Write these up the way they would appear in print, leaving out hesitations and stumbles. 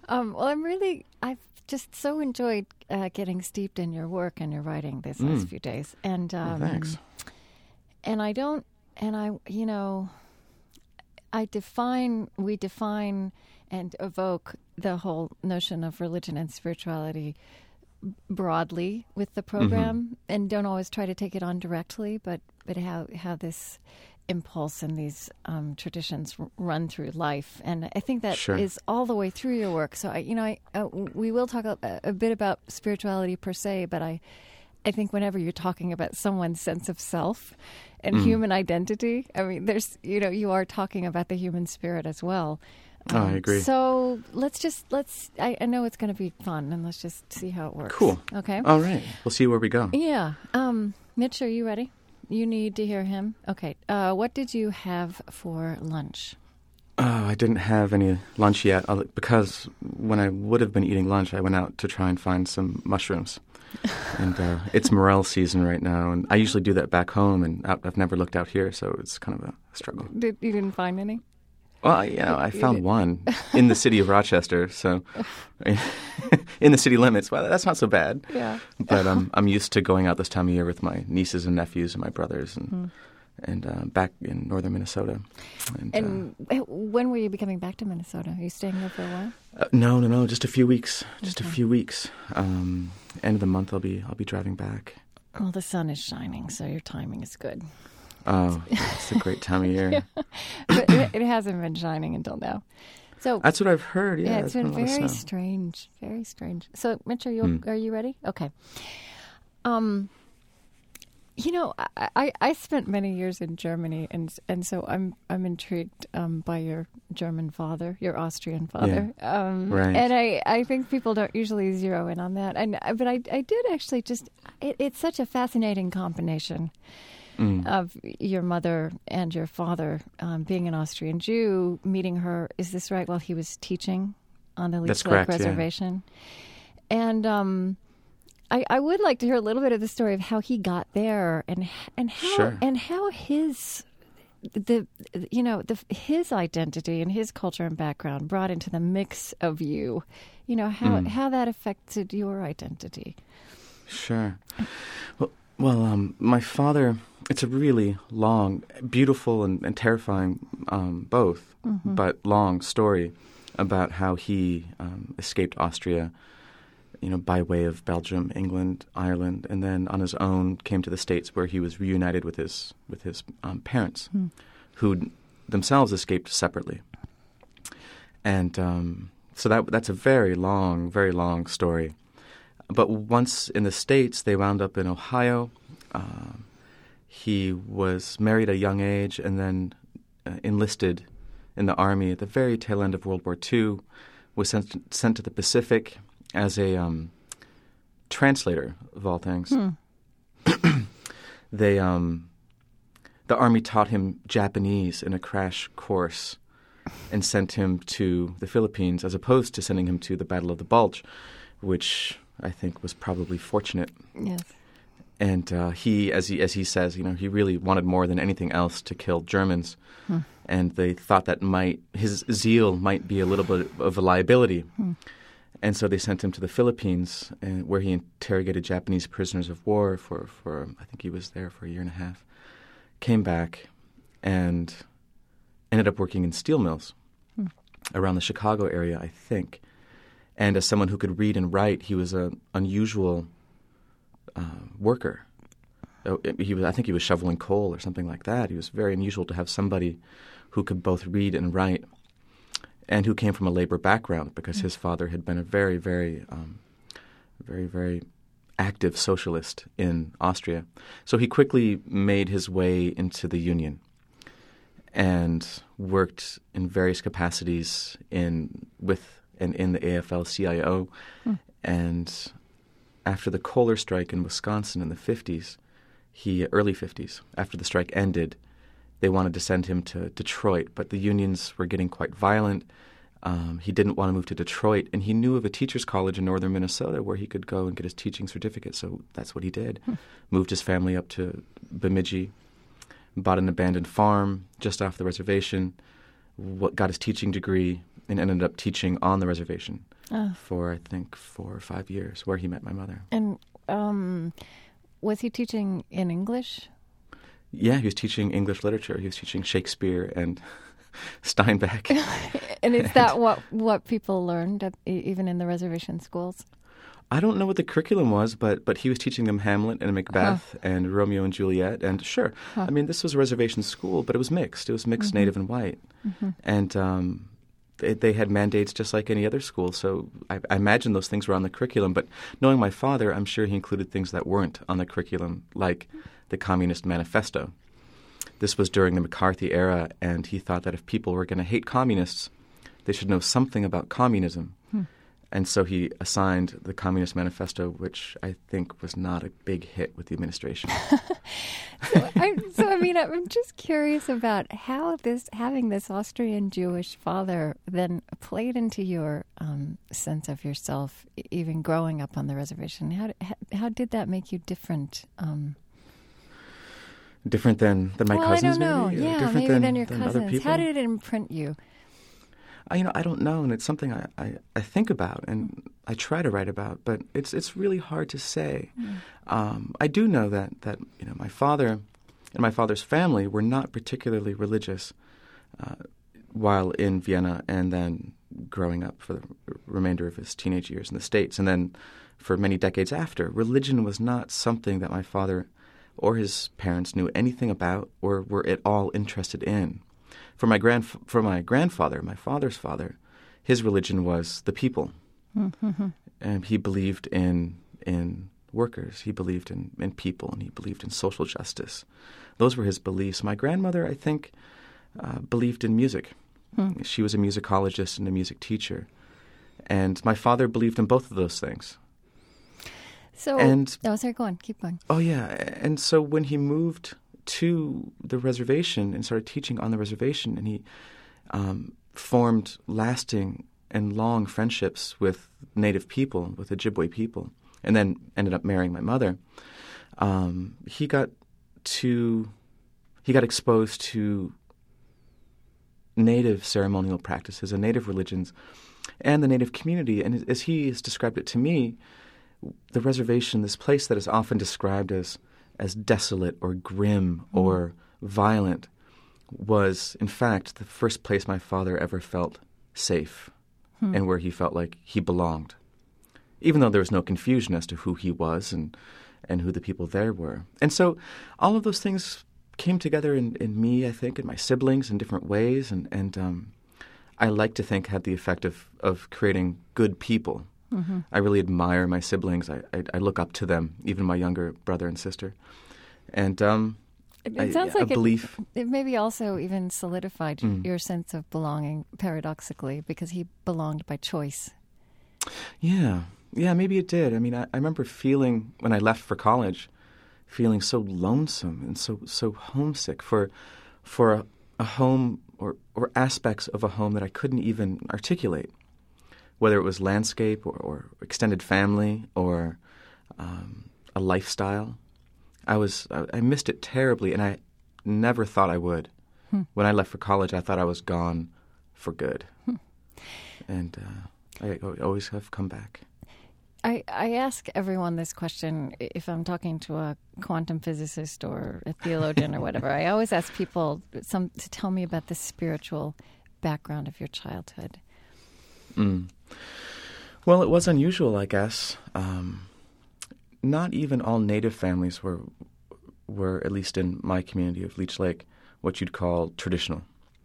Well, I've just so enjoyed getting steeped in your work and your writing these last few days. And Thanks. And I don't, and I, you know, we define and evoke the whole notion of religion and spirituality broadly with the program, and don't always try to take it on directly, but how this impulse and these traditions run through life, and I think that is all the way through your work. So we will talk a bit about spirituality per se, but I think whenever you're talking about someone's sense of self and human identity, I mean, you are talking about the human spirit as well. I agree. So I know it's going to be fun, and let's just see how it works. Cool. Okay. All right. We'll see where we go. Yeah. Mitch, are you ready? You need to hear him. Okay. What did you have for lunch? I didn't have any lunch yet because when I would have been eating lunch, I went out to try and find some mushrooms. And it's morel season right now, and I usually do that back home, and I've never looked out here, so it's kind of a struggle. You didn't find any? Well, I found one in the city of Rochester, so in the city limits. Well, that's not so bad. Yeah. But I'm used to going out this time of year with my nieces and nephews and my brothers, and back in northern Minnesota. And when were you coming back to Minnesota? Are you staying there for a while? No, just a few weeks. Just a few weeks. End of the month, I'll be driving back. Well, the sun is shining, so your timing is good. Oh, it's a great time of year. Yeah. But it hasn't been shining until now. So that's what I've heard. Yeah, it's been very strange. Very strange. So, Mitch, are you ready? Okay. I spent many years in Germany, and so I'm intrigued by your German father, your Austrian father. Yeah. Right. And I think people don't usually zero in on that. But I did actually it's such a fascinating combination of your mother and your father being an Austrian Jew, meeting her, is this right, while he was teaching on the Leech Lake Reservation? Yeah. And I would like to hear a little bit of the story of how he got there and how his his identity and his culture and background brought into the mix of you. How that affected your identity. Sure. Well, my father, it's a really long, beautiful and terrifying both, but long story about how he escaped Austria, by way of Belgium, England, Ireland, and then on his own came to the States, where he was reunited with his parents, who themselves escaped separately. And so that's a very long story. But once in the States, they wound up in Ohio. He was married at a young age and then enlisted in the Army at the very tail end of World War II, was sent to the Pacific as a translator, of all things. The Army taught him Japanese in a crash course and sent him to the Philippines, as opposed to sending him to the Battle of the Bulge, which I think was probably fortunate. Yes. And he, as he says, he really wanted more than anything else to kill Germans. And they thought that his zeal might be a little bit of a liability. And so they sent him to the Philippines, where he interrogated Japanese prisoners of war for I think he was there for a year and a half. Came back and ended up working in steel mills around the Chicago area, I think. And as someone who could read and write, he was an unusual worker. I think he was shoveling coal or something like that. He was very unusual to have somebody who could both read and write, and who came from a labor background, because his father had been a very, very, very, very active socialist in Austria. So he quickly made his way into the Union and worked in various capacities in the AFL-CIO. And after the Kohler strike in Wisconsin in the 50s, early 50s, after the strike ended, they wanted to send him to Detroit, but the unions were getting quite violent. He didn't want to move to Detroit, and he knew of a teacher's college in northern Minnesota where he could go and get his teaching certificate, so that's what he did. Moved his family up to Bemidji, bought an abandoned farm just off the reservation, got his teaching degree, and ended up teaching on the reservation for, I think, 4 or 5 years, where he met my mother. And was he teaching in English? Yeah, he was teaching English literature. He was teaching Shakespeare and Steinbeck. And is that what people learned even in the reservation schools? I don't know what the curriculum was, but he was teaching them Hamlet and Macbeth and Romeo and Juliet. And sure, I mean, this was a reservation school, but it was mixed. It was mixed native and white. And they had mandates just like any other school. So I imagine those things were on the curriculum. But knowing my father, I'm sure he included things that weren't on the curriculum, like the Communist Manifesto. This was during the McCarthy era, and he thought that if people were going to hate communists, they should know something about communism. And so he assigned the Communist Manifesto, which I think was not a big hit with the administration. I mean, I'm just curious about how having this Austrian Jewish father then played into your sense of yourself, even growing up on the reservation. How did that make you different? Different than my cousins, I don't know. maybe? Yeah, different maybe than your other cousins. people? How did it imprint you? I don't know, and it's something I think about and I try to write about, but it's really hard to say. I do know that my father and my father's family were not particularly religious while in Vienna, and then growing up for the remainder of his teenage years in the States, and then for many decades after. Religion was not something that my father or his parents knew anything about or were at all interested in. For my grandfather, my father's father, his religion was the people. And he believed in workers. He believed in people, and he believed in social justice. Those were his beliefs. My grandmother, I think, believed in music. She was a musicologist and a music teacher. And my father believed in both of those things. So, sorry, go on. Keep going. Oh, yeah. And so when he moved to the reservation and started teaching on the reservation, and he formed lasting and long friendships with native people, with Ojibwe people, and then ended up marrying my mother, he got exposed to native ceremonial practices and native religions and the native community. And as he has described it to me, the reservation, this place that is often described as desolate or grim or violent, was, in fact, the first place my father ever felt safe and where he felt like he belonged, even though there was no confusion as to who he was and who the people there were. And so all of those things came together in me, I think, and my siblings in different ways, and I like to think had the effect of creating good people. I really admire my siblings. I look up to them, even my younger brother and sister. And it sounds like belief. It maybe also even solidified your sense of belonging, paradoxically, because he belonged by choice. Yeah, maybe it did. I mean, I remember feeling, when I left for college, feeling so lonesome and so homesick for a home or aspects of a home that I couldn't even articulate. Whether it was landscape or extended family or a lifestyle, I missed it terribly, and I never thought I would. When I left for college, I thought I was gone for good, and I always have come back. I ask everyone this question if I'm talking to a quantum physicist or a theologian or whatever. I always ask people to tell me about the spiritual background of your childhood. Well, it was unusual, I guess. Not even all Native families were, at least in my community of Leech Lake, what you'd call traditional.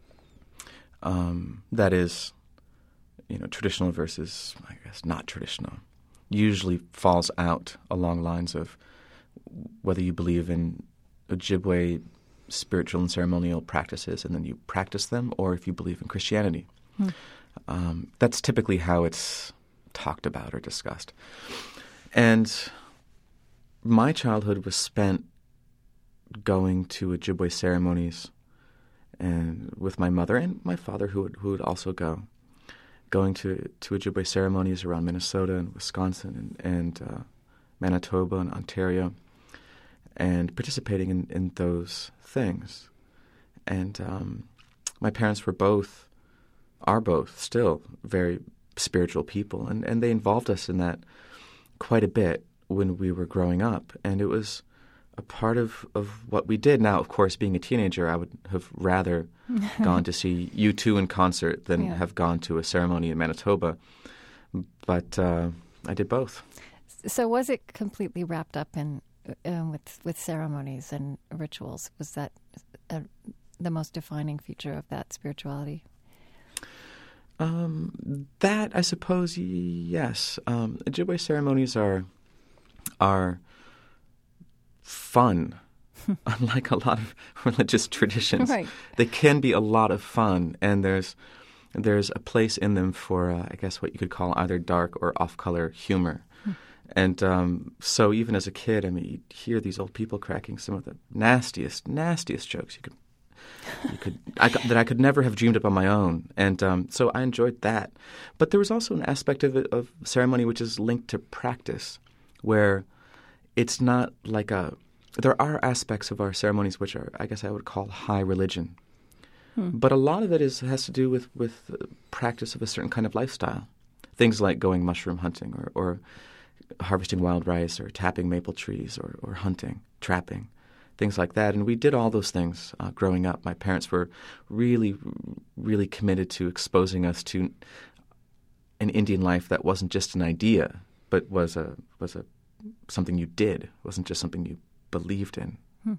That is, traditional versus, I guess, not traditional. Usually falls out along lines of whether you believe in Ojibwe spiritual and ceremonial practices and then you practice them, or if you believe in Christianity. That's typically how it's talked about or discussed. And my childhood was spent going to Ojibwe ceremonies and with my mother and my father, who would also go, going to Ojibwe ceremonies around Minnesota and Wisconsin and Manitoba and Ontario, and participating in those things. And my parents were both are both still very spiritual people, and they involved us in that quite a bit when we were growing up, and it was a part of what we did. Now, of course, being a teenager, I would have rather gone to see U2 in concert than have gone to a ceremony in Manitoba, but I did both. So was it completely wrapped up in with ceremonies and rituals? Was that the most defining feature of that spirituality? That, I suppose, yes. Ojibwe ceremonies are fun, unlike a lot of religious traditions. Right. They can be a lot of fun, and there's a place in them for, I guess, what you could call either dark or off-color humor. And so even as a kid, I mean, you'd hear these old people cracking some of the nastiest jokes that I could never have dreamed up on my own. And so I enjoyed that. But there was also an aspect of ceremony which is linked to practice, where it's not like there are aspects of our ceremonies which are, I guess I would call high religion. But a lot of it has to do with practice of a certain kind of lifestyle. Things like going mushroom hunting or harvesting wild rice or tapping maple trees or hunting, trapping, things like that. And we did all those things growing up. My parents were really, really committed to exposing us to an Indian life that wasn't just an idea, but was a something you did. It wasn't just something you believed in.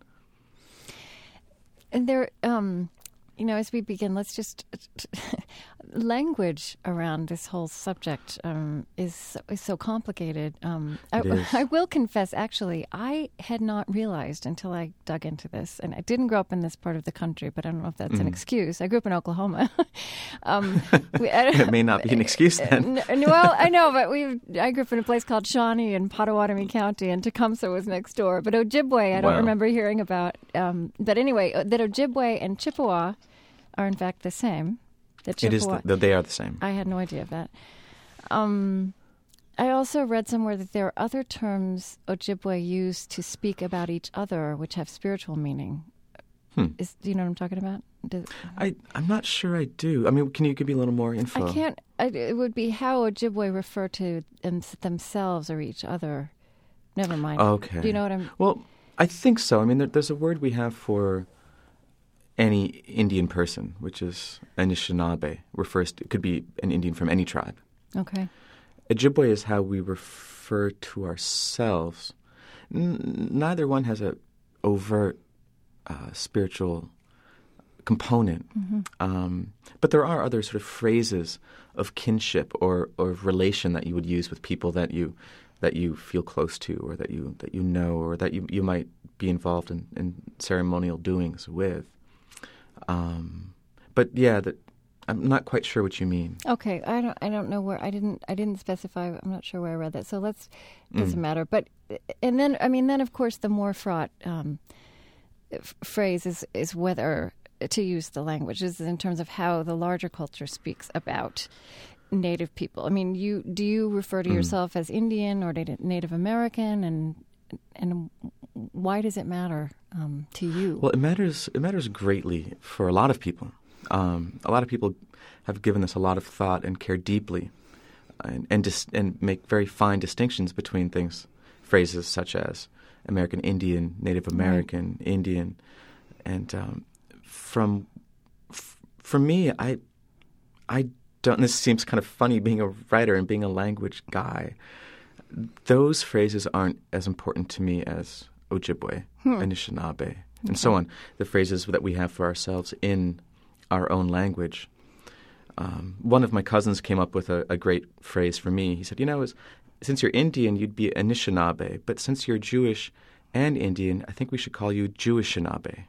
And there, as we begin, let's just language around this whole subject is so complicated. I will confess, actually, I had not realized until I dug into this, and I didn't grow up in this part of the country, but I don't know if that's an excuse. I grew up in Oklahoma. It may not be an excuse then. Well, I know, but I grew up in a place called Shawnee in Potawatomi County, and Tecumseh was next door. But Ojibwe, I don't remember hearing about. But anyway, that Ojibwe and Chippewa are in fact the same. It is. They are the same. I had no idea of that. I also read somewhere that there are other terms Ojibwe use to speak about each other, which have spiritual meaning. Do you know what I'm talking about? I'm not sure I do. I mean, can you give me a little more info? I can't. It would be how Ojibwe refer to themselves or each other. Never mind. Okay. Do you know what I'm... Well, I think so. I mean, there's a word we have for any Indian person, which is Anishinaabe. It could be an Indian from any tribe. Okay. Ojibwe is how we refer to ourselves. Neither one has a overt spiritual component, but there are other sort of phrases of kinship or relation that you would use with people that you feel close to, or that you know, or that you might be involved in ceremonial doings with. But yeah, I'm not quite sure what you mean. Okay, I don't know where I didn't specify. I'm not sure where I read that. So doesn't matter. But and then of course the more fraught phrase is whether to use the language is in terms of how the larger culture speaks about Native people. I mean, do you refer to yourself as Indian or Native American, and why does it matter to you? Well, it matters greatly for a lot of people. A lot of people have given this a lot of thought and care deeply, and make very fine distinctions between phrases such as American Indian, Native American, right. Indian, and for me, I don't. This seems kind of funny being a writer and being a language guy. Those phrases aren't as important to me as Ojibwe, Anishinaabe, and so on. The phrases that we have for ourselves in our own language. One of my cousins came up with a great phrase for me. He said, since you're Indian, you'd be Anishinaabe, but since you're Jewish and Indian, I think we should call you Jewishinabe.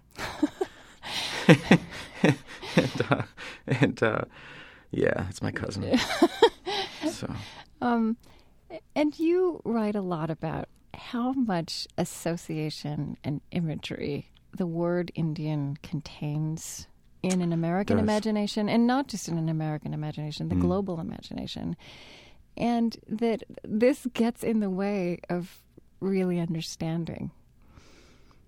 Yeah, it's my cousin. So. And you write a lot about how much association and imagery the word Indian contains in an American imagination, and not just in an American imagination, the global imagination. And that this gets in the way of really understanding.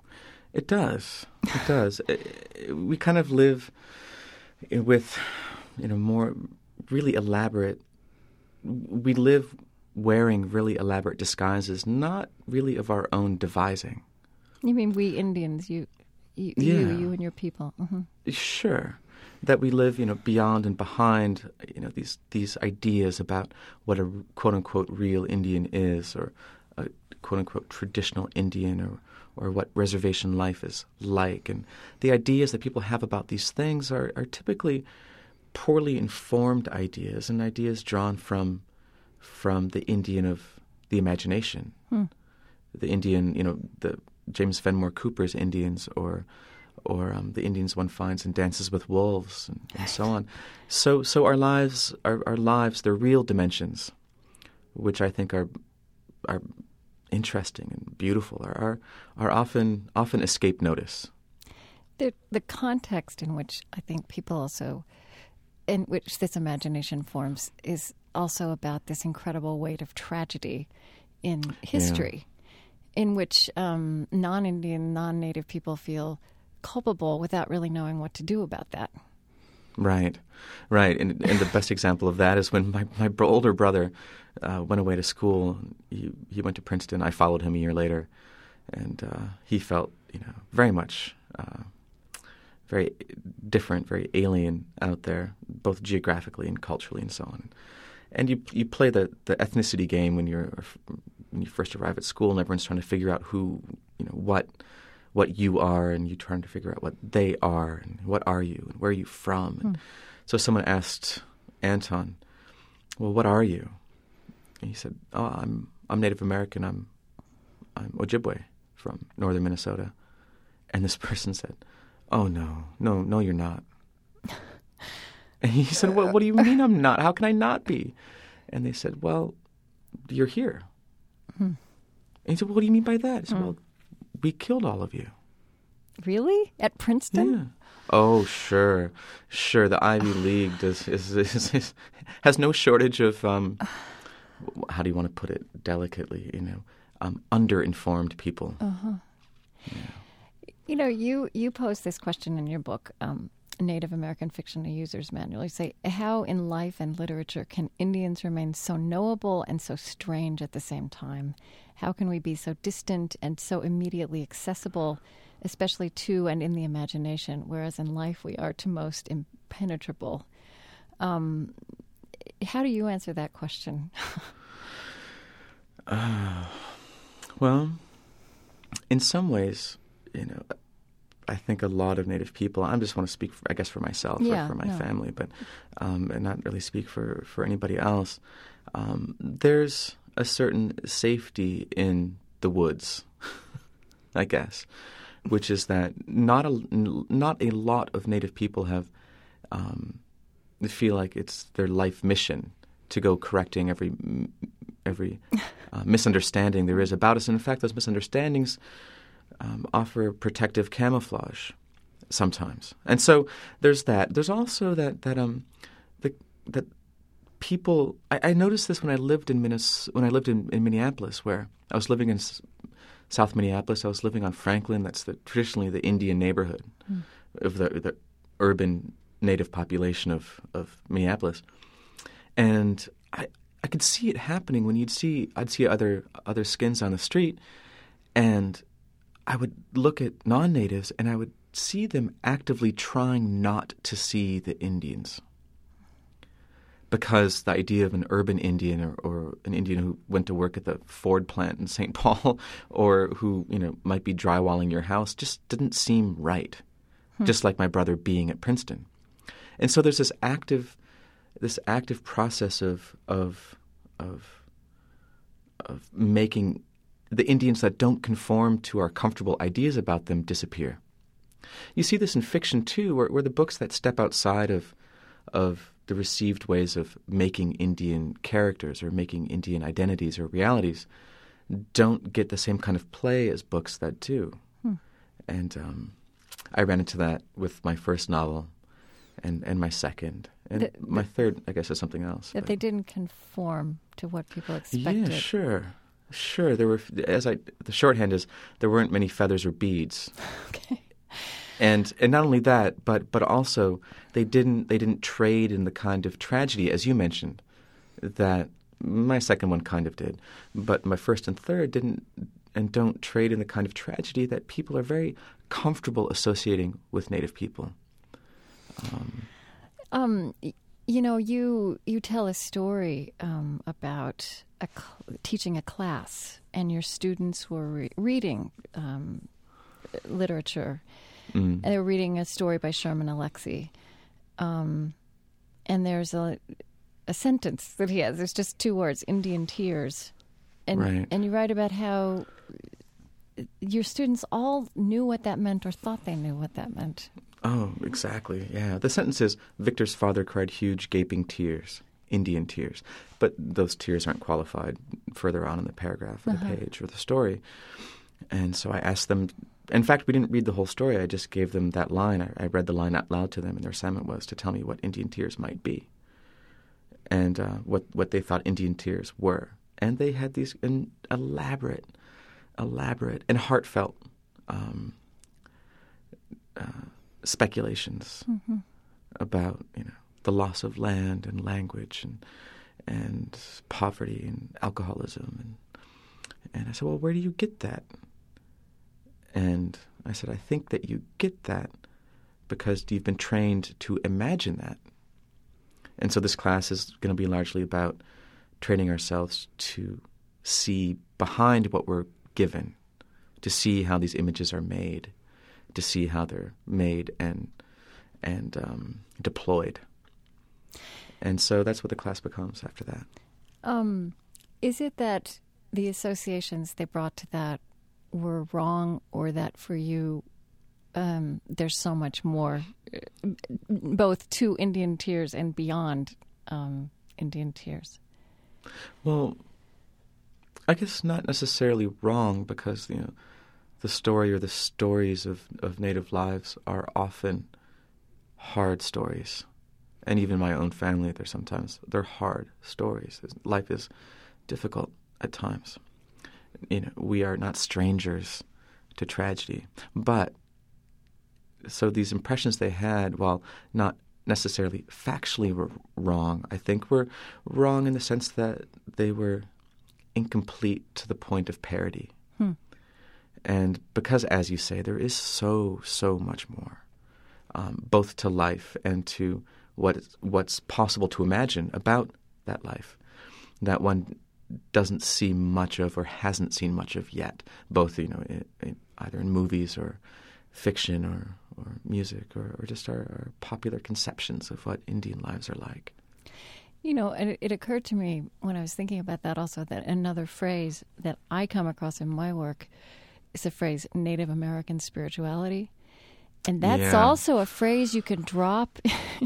It does. We kind of live with more really elaborate. We live wearing really elaborate disguises, not really of our own devising. You mean we Indians, you and your people. Mm-hmm. Sure. That we live, beyond and behind, these ideas about what a quote-unquote real Indian is, or a quote-unquote traditional Indian, or what reservation life is like. And the ideas that people have about these things are typically poorly informed ideas, and ideas drawn from the Indian of the imagination. The Indian, the James Fenimore Cooper's Indians, or the Indians one finds in Dances with Wolves, and so on. So our lives, their real dimensions, which I think are interesting and beautiful, are often escape notice. The context in which I think people also, in which this imagination forms, is also about this incredible weight of tragedy in history, in which non-Indian, non-Native people feel culpable without really knowing what to do about that. Right. And the best example of that is when my older brother went away to school. He went to Princeton. I followed him a year later, and he felt, very much very different, very alien out there, both geographically and culturally and so on. And you play the ethnicity game when you first arrive at school, and everyone's trying to figure out who, what you are, and you trying to figure out what they are, and what are you, and where are you from. And so someone asked Anton, "Well, what are you?" And he said, "Oh, I'm Native American. I'm Ojibwe from northern Minnesota." And this person said, "Oh no, you're not." And he said, "What do you mean I'm not? How can I not be?" And they said, "Well, you're here." And he said, "Well, what do you mean by that?" He said, "Well, we killed all of you." Really? At Princeton? Yeah. Oh, sure. The Ivy League has no shortage of, how do you want to put it delicately, underinformed people. Uh-huh. Yeah. You pose this question in your book, Native American Fiction, a User's Manual. You say, how in life and literature can Indians remain so knowable and so strange at the same time? How can we be so distant and so immediately accessible, especially to and in the imagination, whereas in life we are to most impenetrable? How do you answer that question? Well, in some ways, I think a lot of Native people, I just want to speak, for myself or for my family, but and not really speak for anybody else. There's a certain safety in the woods, I guess, which is that not a lot of Native people feel like it's their life mission to go correcting every misunderstanding there is about us. And in fact, those misunderstandings offer protective camouflage sometimes. And so there's that. There's also that people. I noticed this when I lived in Minneapolis, where I was living in South Minneapolis. I was living on Franklin. That's traditionally the Indian neighborhood of the urban Native population of Minneapolis, and I could see it happening when I'd see other skins on the street, and I would look at non-natives and I would see them actively trying not to see the Indians, because the idea of an urban Indian or an Indian who went to work at the Ford plant in St. Paul or who might be drywalling your house just didn't seem right. Just like my brother being at Princeton. And so there's this active process of making the Indians that don't conform to our comfortable ideas about them disappear. You see this in fiction too, where the books that step outside of the received ways of making Indian characters or making Indian identities or realities don't get the same kind of play as books that do. And I ran into that with my first novel and my second. And my third, I guess, is something else. That they didn't conform to what people expected. Yeah, sure. There were, the shorthand is, there weren't many feathers or beads. Okay. And not only that, but also they didn't trade in the kind of tragedy, as you mentioned, that my second one kind of did, but my first and third didn't and don't trade in the kind of tragedy that people are very comfortable associating with Native people. You tell a story about teaching a class, and your students were reading literature. And they were reading a story by Sherman Alexie. And there's a sentence that he has. There's just 2 words, Indian tears. And you write about how your students all knew what that meant or thought they knew what that meant. Oh, exactly. Yeah. The sentence is, Victor's father cried huge gaping tears, Indian tears. But those tears aren't qualified further on in the paragraph or the page or the story. And so I asked them, in fact, we didn't read the whole story. I just gave them that line. I read the line out loud to them, and their assignment was to tell me what Indian tears might be and what they thought Indian tears were. And they had these elaborate and heartfelt speculations about, the loss of land and language and poverty and alcoholism. And I said, well, where do you get that? And I said, I think that you get that because you've been trained to imagine that. And so this class is going to be largely about training ourselves to see behind what we're given, to see how these images are made, to see how they're made and deployed. And so that's what the class becomes after that. Is it that the associations they brought to that were wrong, or that for you there's so much more, both to Indian tears and beyond Indian tears? Well, I guess not necessarily wrong, because the story or the stories of Native lives are often hard stories. And even my own family, they're hard stories. Life is difficult at times. We are not strangers to tragedy. But so these impressions they had, while not necessarily factually wrong, I think were wrong in the sense that they were incomplete to the point of parody. And because, as you say, there is so much more, both to life and to what's possible to imagine about that life, that one doesn't see much of or hasn't seen much of yet, both either in movies or fiction or music or just our popular conceptions of what Indian lives are like. And it occurred to me when I was thinking about that also that another phrase that I come across in my work is the phrase Native American spirituality. And that's also a phrase you can drop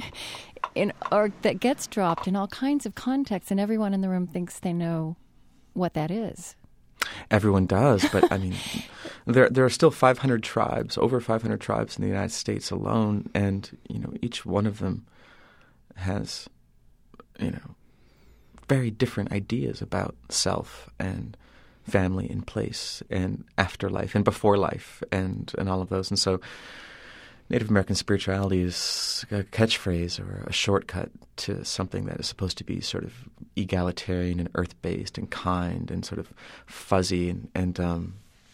or that gets dropped in all kinds of contexts, and everyone in the room thinks they know what that is. Everyone does, but I mean, there are still 500 tribes, over 500 tribes in the United States alone, and each one of them has very different ideas about self and family and place and afterlife and before life and all of those. And so Native American spirituality is a catchphrase or a shortcut to something that is supposed to be sort of egalitarian and earth-based and kind and sort of fuzzy and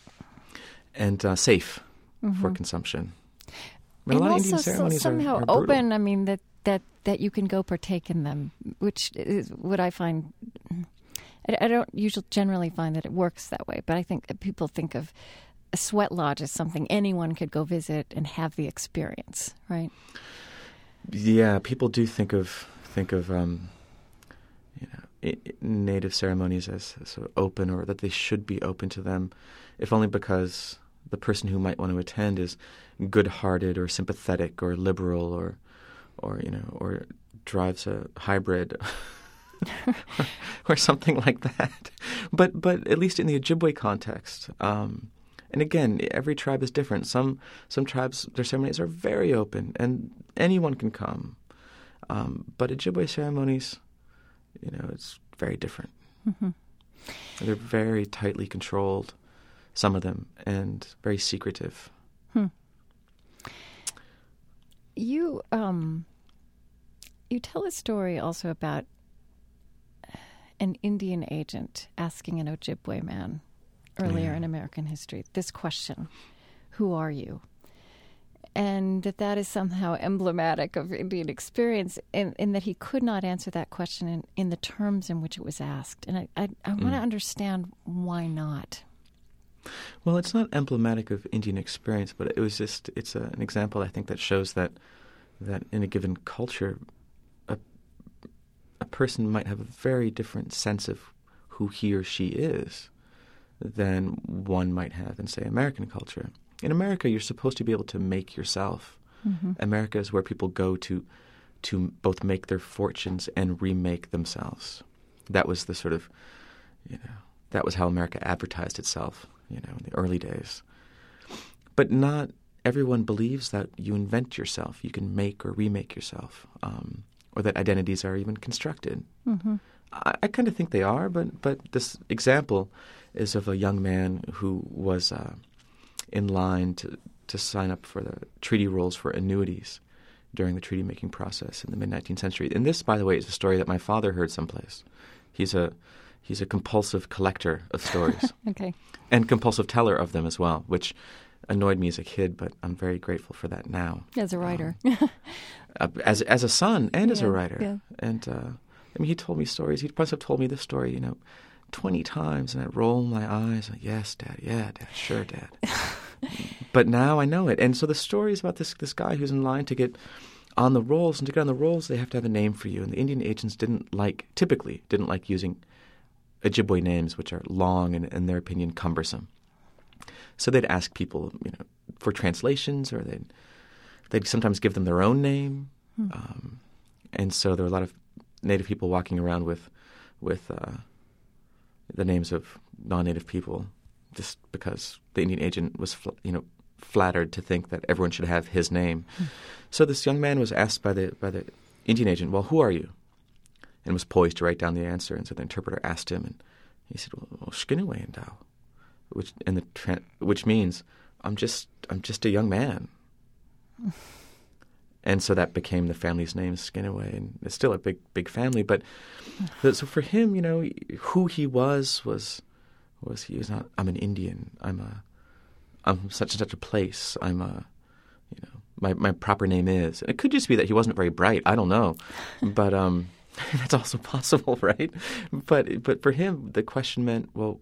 safe for consumption. But and a lot also of Indian ceremonies somehow are brutal. open. I mean that you can go partake in them, which is what I find. I don't generally find that it works that way, but I think that people think of a sweat lodge as something anyone could go visit and have the experience, right? Yeah, people do think of Native ceremonies as sort of open, or that they should be open to them, if only because the person who might want to attend is good-hearted or sympathetic or liberal or drives a hybrid or something like that. But at least in the Ojibwe context, and again, every tribe is different. Some tribes, their ceremonies are very open, and anyone can come. But Ojibwe ceremonies, it's very different. Mm-hmm. They're very tightly controlled, some of them, and very secretive. You you tell a story also about an Indian agent asking an Ojibwe man earlier in American history this question, who are you? And that is somehow emblematic of Indian experience in that he could not answer that question in the terms in which it was asked. And I want to understand why not. Well, it's not emblematic of Indian experience, but it's an example, I think, that shows that in a given culture, a person might have a very different sense of who he or she is than one might have in, say, American culture. In America, you're supposed to be able to make yourself. Mm-hmm. America is where people go to both make their fortunes and remake themselves. That was the sort of, that was how America advertised itself, in the early days. But not everyone believes that you invent yourself. You can make or remake yourself, or that identities are even constructed. Mm-hmm. I kind of think they are, but this example is of a young man who was in line to sign up for the treaty rules for annuities during the treaty-making process in the mid-19th century. And this, by the way, is a story that my father heard someplace. He's a compulsive collector of stories. Okay. And compulsive teller of them as well, which annoyed me as a kid, but I'm very grateful for that now. As a writer. As a son and as a writer. Yeah. And, he told me stories. He must have told me this story, 20 times, and I'd roll my eyes. Like, yes, Dad. Yeah, Dad. Sure, Dad. But now I know it. And so the story is about this guy who's in line to get on the rolls. And to get on the rolls, they have to have a name for you. And the Indian agents typically didn't like using Ojibwe names, which are long and, in their opinion, cumbersome. So they'd ask people, for translations, or they'd sometimes give them their own name. And so there were a lot of Native people walking around with the names of non-Native people, just because the Indian agent was, flattered to think that everyone should have his name. So this young man was asked by the Indian agent, "Well, who are you?" And was poised to write down the answer. And so the interpreter asked him, and he said, "Well, Shkinuwe Ndao," which means I'm just a young man. And so that became the family's name, Skinaway, and it's still a big family. But so for him, who he was he was not. I'm an Indian. I'm such and such a place. My proper name is. It could just be that he wasn't very bright. I don't know, but that's also possible, right? But for him, the question meant, well,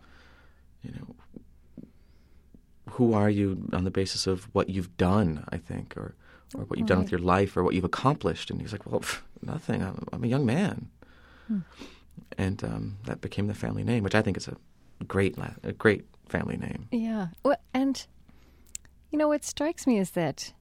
who are you on the basis of what you've done, I think, or what you've done with your life, or what you've accomplished. And he's like, well, nothing. I'm a young man. And that became the family name, which I think is a great family name. Yeah. Well, and, what strikes me is that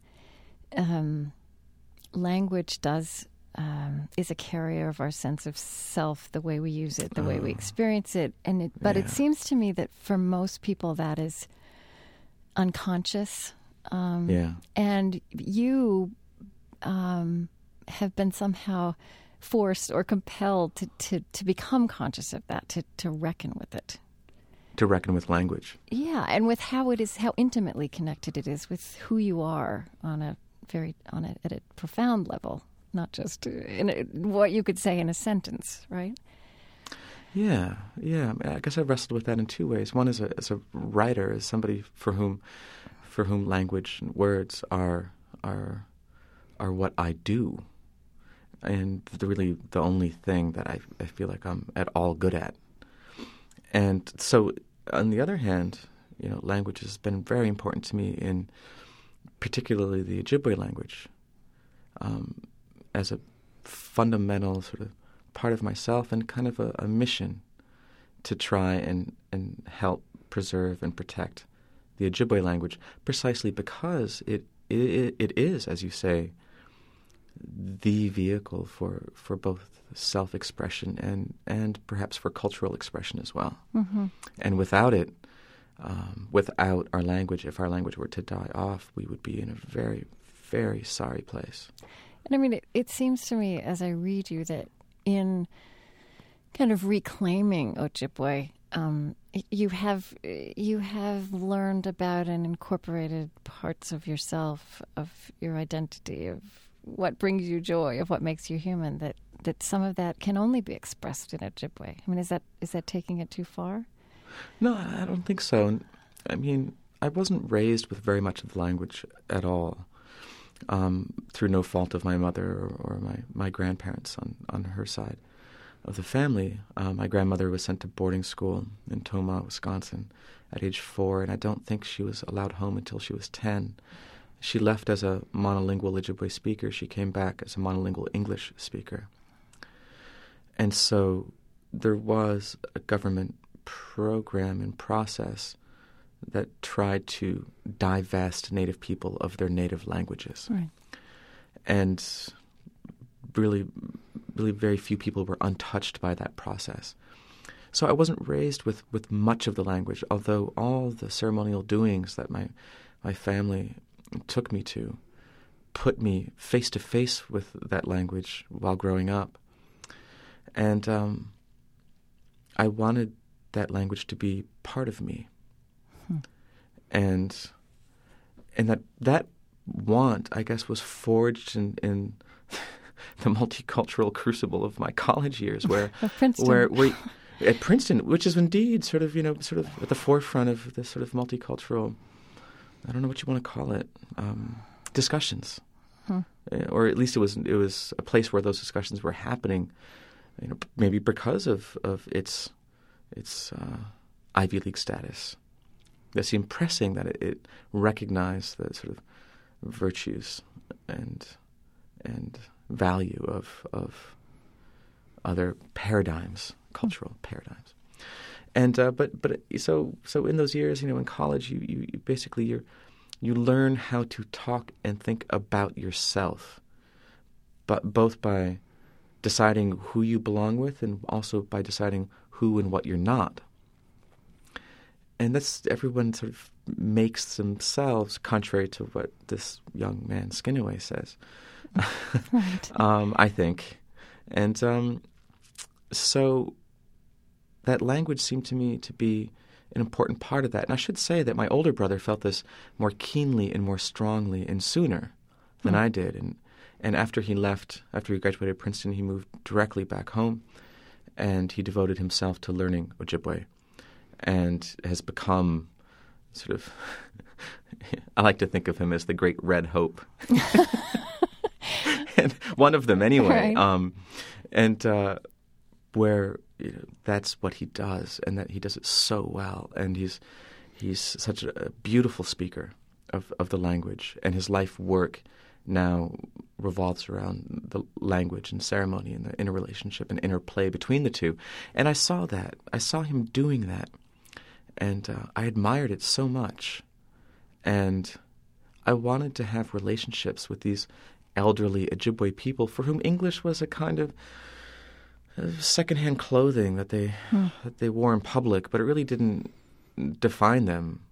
language is a carrier of our sense of self, the way we use it, the way we experience it. But it seems to me that for most people that is unconscious. And you have been somehow forced or compelled to become conscious of that, to reckon with it. To reckon with language. Yeah, and with how intimately connected it is with who you are at a profound level, not just what you could say in a sentence, right? Yeah. I guess I've wrestled with that in two ways. One is as a writer, as somebody for whom language and words are what I do, and really the only thing that I feel like I'm at all good at. And so, on the other hand, language has been very important to me, in particularly the Ojibwe language, as a fundamental sort of part of myself, and kind of a mission to try and help preserve and protect the Ojibwe language, precisely because it is, as you say, the vehicle for both self-expression and perhaps for cultural expression as well. Mm-hmm. And without it, without our language, if our language were to die off, we would be in a very, very sorry place. And I mean, it seems to me as I read you that in kind of reclaiming Ojibwe you have learned about and incorporated parts of yourself, of your identity, of what brings you joy, of what makes you human, that some of that can only be expressed in Ojibwe. I mean, is that taking it too far? No, I don't think so. I mean, I wasn't raised with very much of the language at all, through no fault of my mother or my grandparents on her side of the family. My grandmother was sent to boarding school in Tomah, Wisconsin at age 4, and I don't think she was allowed home until she was 10. She left as a monolingual Ojibwe speaker. She came back as a monolingual English speaker. And so there was a government program in process that tried to divest Native people of their native languages. Right. And really, really very few people were untouched by that process. So I wasn't raised with much of the language, although all the ceremonial doings that my family took me to put me face to face with that language while growing up. And I wanted that language to be part of me. And that want, I guess, was forged in the multicultural crucible of my college years, where at Princeton, which is indeed sort of at the forefront of this sort of multicultural, I don't know what you want to call it, discussions, or at least it was a place where those discussions were happening, maybe because of its Ivy League status. That seemed pressing that it recognized the sort of virtues and value of other paradigms, cultural paradigms. And but so in those years, in college, you basically you learn how to talk and think about yourself, but both by deciding who you belong with and also by deciding who and what you're not. And that's, everyone sort of makes themselves, contrary to what this young man Skinaway says, right. I think. And so that language seemed to me to be an important part of that. And I should say that my older brother felt this more keenly and more strongly and sooner than I did. And after he graduated Princeton, he moved directly back home, and he devoted himself to learning Ojibwe, and has become sort of, I like to think of him as the great red hope. And one of them anyway. Right. Where that's what he does, and that he does it so well. And he's such a beautiful speaker of the language, and his life work now revolves around the language and ceremony and the interrelationship and interplay between the two. And I saw that. I saw him doing that. And I admired it so much. And I wanted to have relationships with these elderly Ojibwe people for whom English was a kind of secondhand clothing that they wore in public, but it really didn't define them.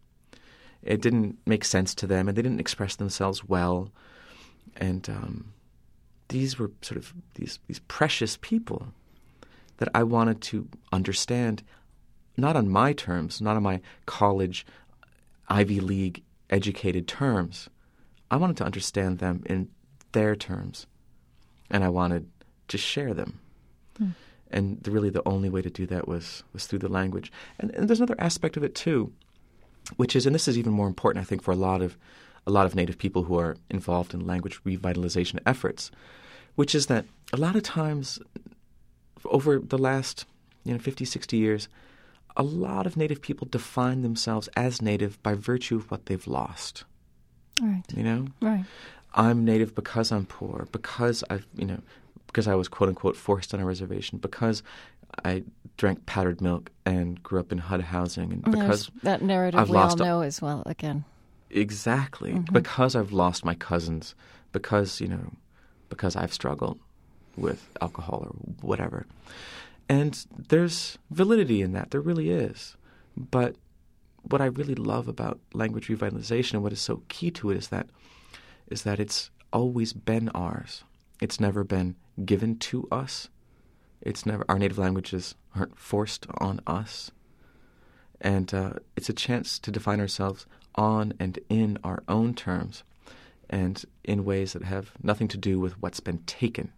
It didn't make sense to them, and they didn't express themselves well. And these were sort of these precious people that I wanted to understand, not on my terms, not on my college, Ivy League educated terms. I wanted to understand them in their terms, and I wanted to share them. And really the only way to do that was through the language. And there's another aspect of it too, which is, and this is even more important, I think, for a lot of Native people who are involved in language revitalization efforts, which is that a lot of times over the last 50, 60 years, a lot of Native people define themselves as Native by virtue of what they've lost. Right. Right. I'm Native because I'm poor, because because I was quote unquote forced on a reservation, because I drank powdered milk and grew up in HUD housing, and because that narrative we all know as well. Again, exactly. Because I've lost my cousins, because I've struggled with alcohol or whatever. And there's validity in that. There really is. But what I really love about language revitalization, and what is so key to it, is that it's always been ours. It's never been given to us. Our native languages aren't forced on us. And it's a chance to define ourselves on and in our own terms and in ways that have nothing to do with what's been taken.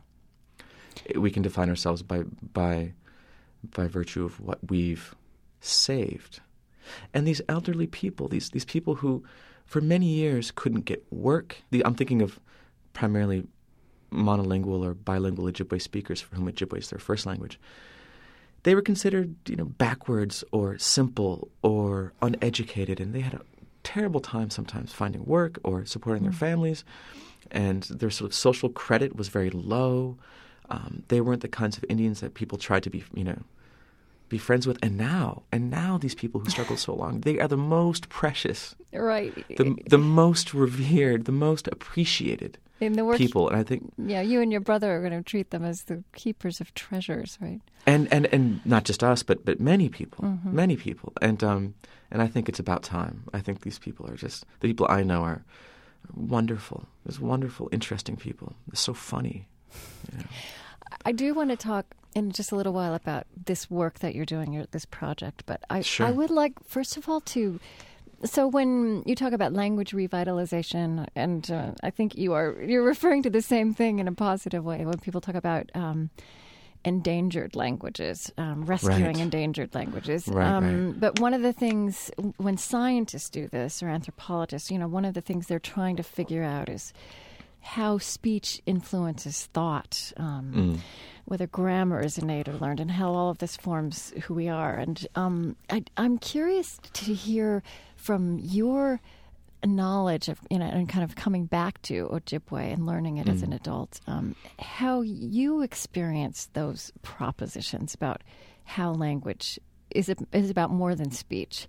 We can define ourselves by virtue of what we've saved. And these elderly people, these people who for many years couldn't get work. I'm thinking of primarily monolingual or bilingual Ojibwe speakers for whom Ojibwe is their first language. They were considered, backwards or simple or uneducated, and they had a terrible time sometimes finding work or supporting their families, and their sort of social credit was very low. They weren't the kinds of Indians that people tried to be friends with. And now these people who struggled so long, they are the most precious, right? The most revered, the most appreciated in the work, people. And I think, you and your brother are going to treat them as the keepers of treasures, right? And not just us, but many people, many people. And I think it's about time. I think these people are just, the people I know are wonderful. There's wonderful, interesting people. They're so funny. I do want to talk in just a little while about this work that you're doing, this project. But I would like, first of all, so when you talk about language revitalization, and I think you're referring to the same thing in a positive way when people talk about endangered languages, rescuing endangered languages. Right. But one of the things, when scientists do this, or anthropologists, one of the things they're trying to figure out is how speech influences thought, whether grammar is innate or learned, and how all of this forms who we are. And I'm curious to hear from your knowledge of, and kind of coming back to Ojibwe and learning it as an adult, how you experience those propositions about how language is about more than speech.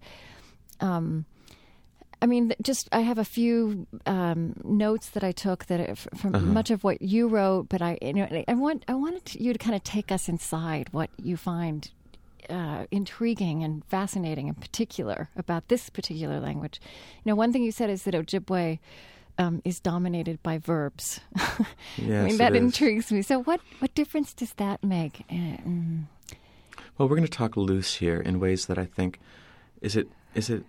I have a few notes that I took from much of what you wrote, but I wanted you to kind of take us inside what you find intriguing and fascinating in particular about this particular language. One thing you said is that Ojibwe is dominated by verbs. Yes, that intrigues me. So what difference does that make? Well, we're going to talk loose here in ways that I think, is it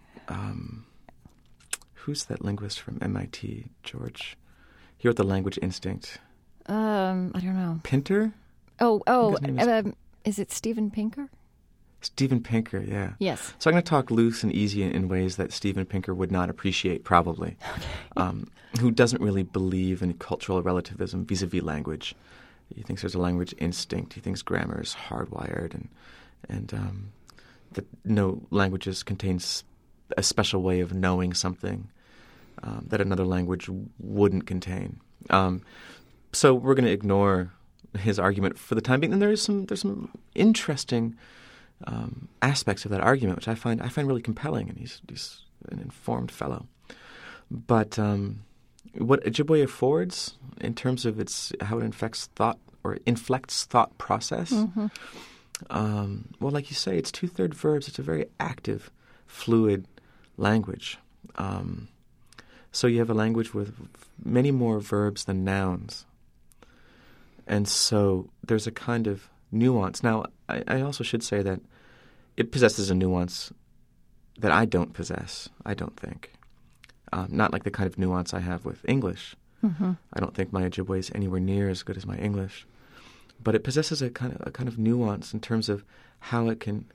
who's that linguist from MIT, George? He wrote The Language Instinct. I don't know. Pinter? Is it Steven Pinker? Steven Pinker, yeah. Yes. So I'm going to talk loose and easy in ways that Steven Pinker would not appreciate, probably. Okay. Who doesn't really believe in cultural relativism vis-a-vis language. He thinks there's a language instinct. He thinks grammar is hardwired, and that no languages contains a special way of knowing something that another language wouldn't contain. So we're going to ignore his argument for the time being. And there's some interesting aspects of that argument, which I find really compelling, and he's an informed fellow. But what Ojibwe affords in terms of how it inflects thought process, well, like you say, it's 2/3 verbs. It's a very active, fluid language. So you have a language with many more verbs than nouns. And so there's a kind of nuance. Now, I also should say that it possesses a nuance that I don't possess, I don't think. Not like the kind of nuance I have with English. I don't think my Ojibwe is anywhere near as good as my English. But it possesses a kind of nuance in terms of how it can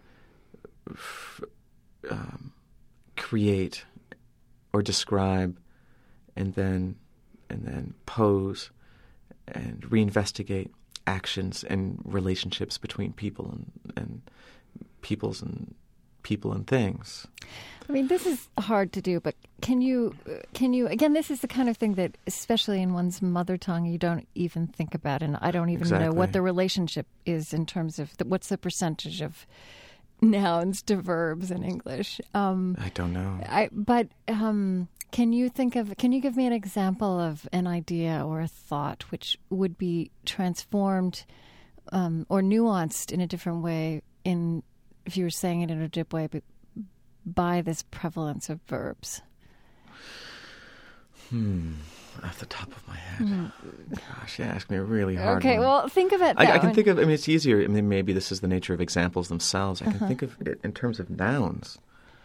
create or describe and then pose and reinvestigate actions and relationships between people and peoples and people and things. I mean, this is hard to do, but can you again, this is the kind of thing that, especially in one's mother tongue, you don't even think about, and I don't even know what the relationship is in terms of what's the percentage of nouns to verbs in English. I don't know. Can you give me an example of an idea or a thought which would be transformed or nuanced in a different way if you were saying it in Ojibwe, by this prevalence of verbs? Off the top of my head. Gosh, you asked me a really hard Okay, one. well, think of it. I can think of, I mean, it's easier. I mean, maybe this is the nature of examples themselves. I can think of it in terms of nouns.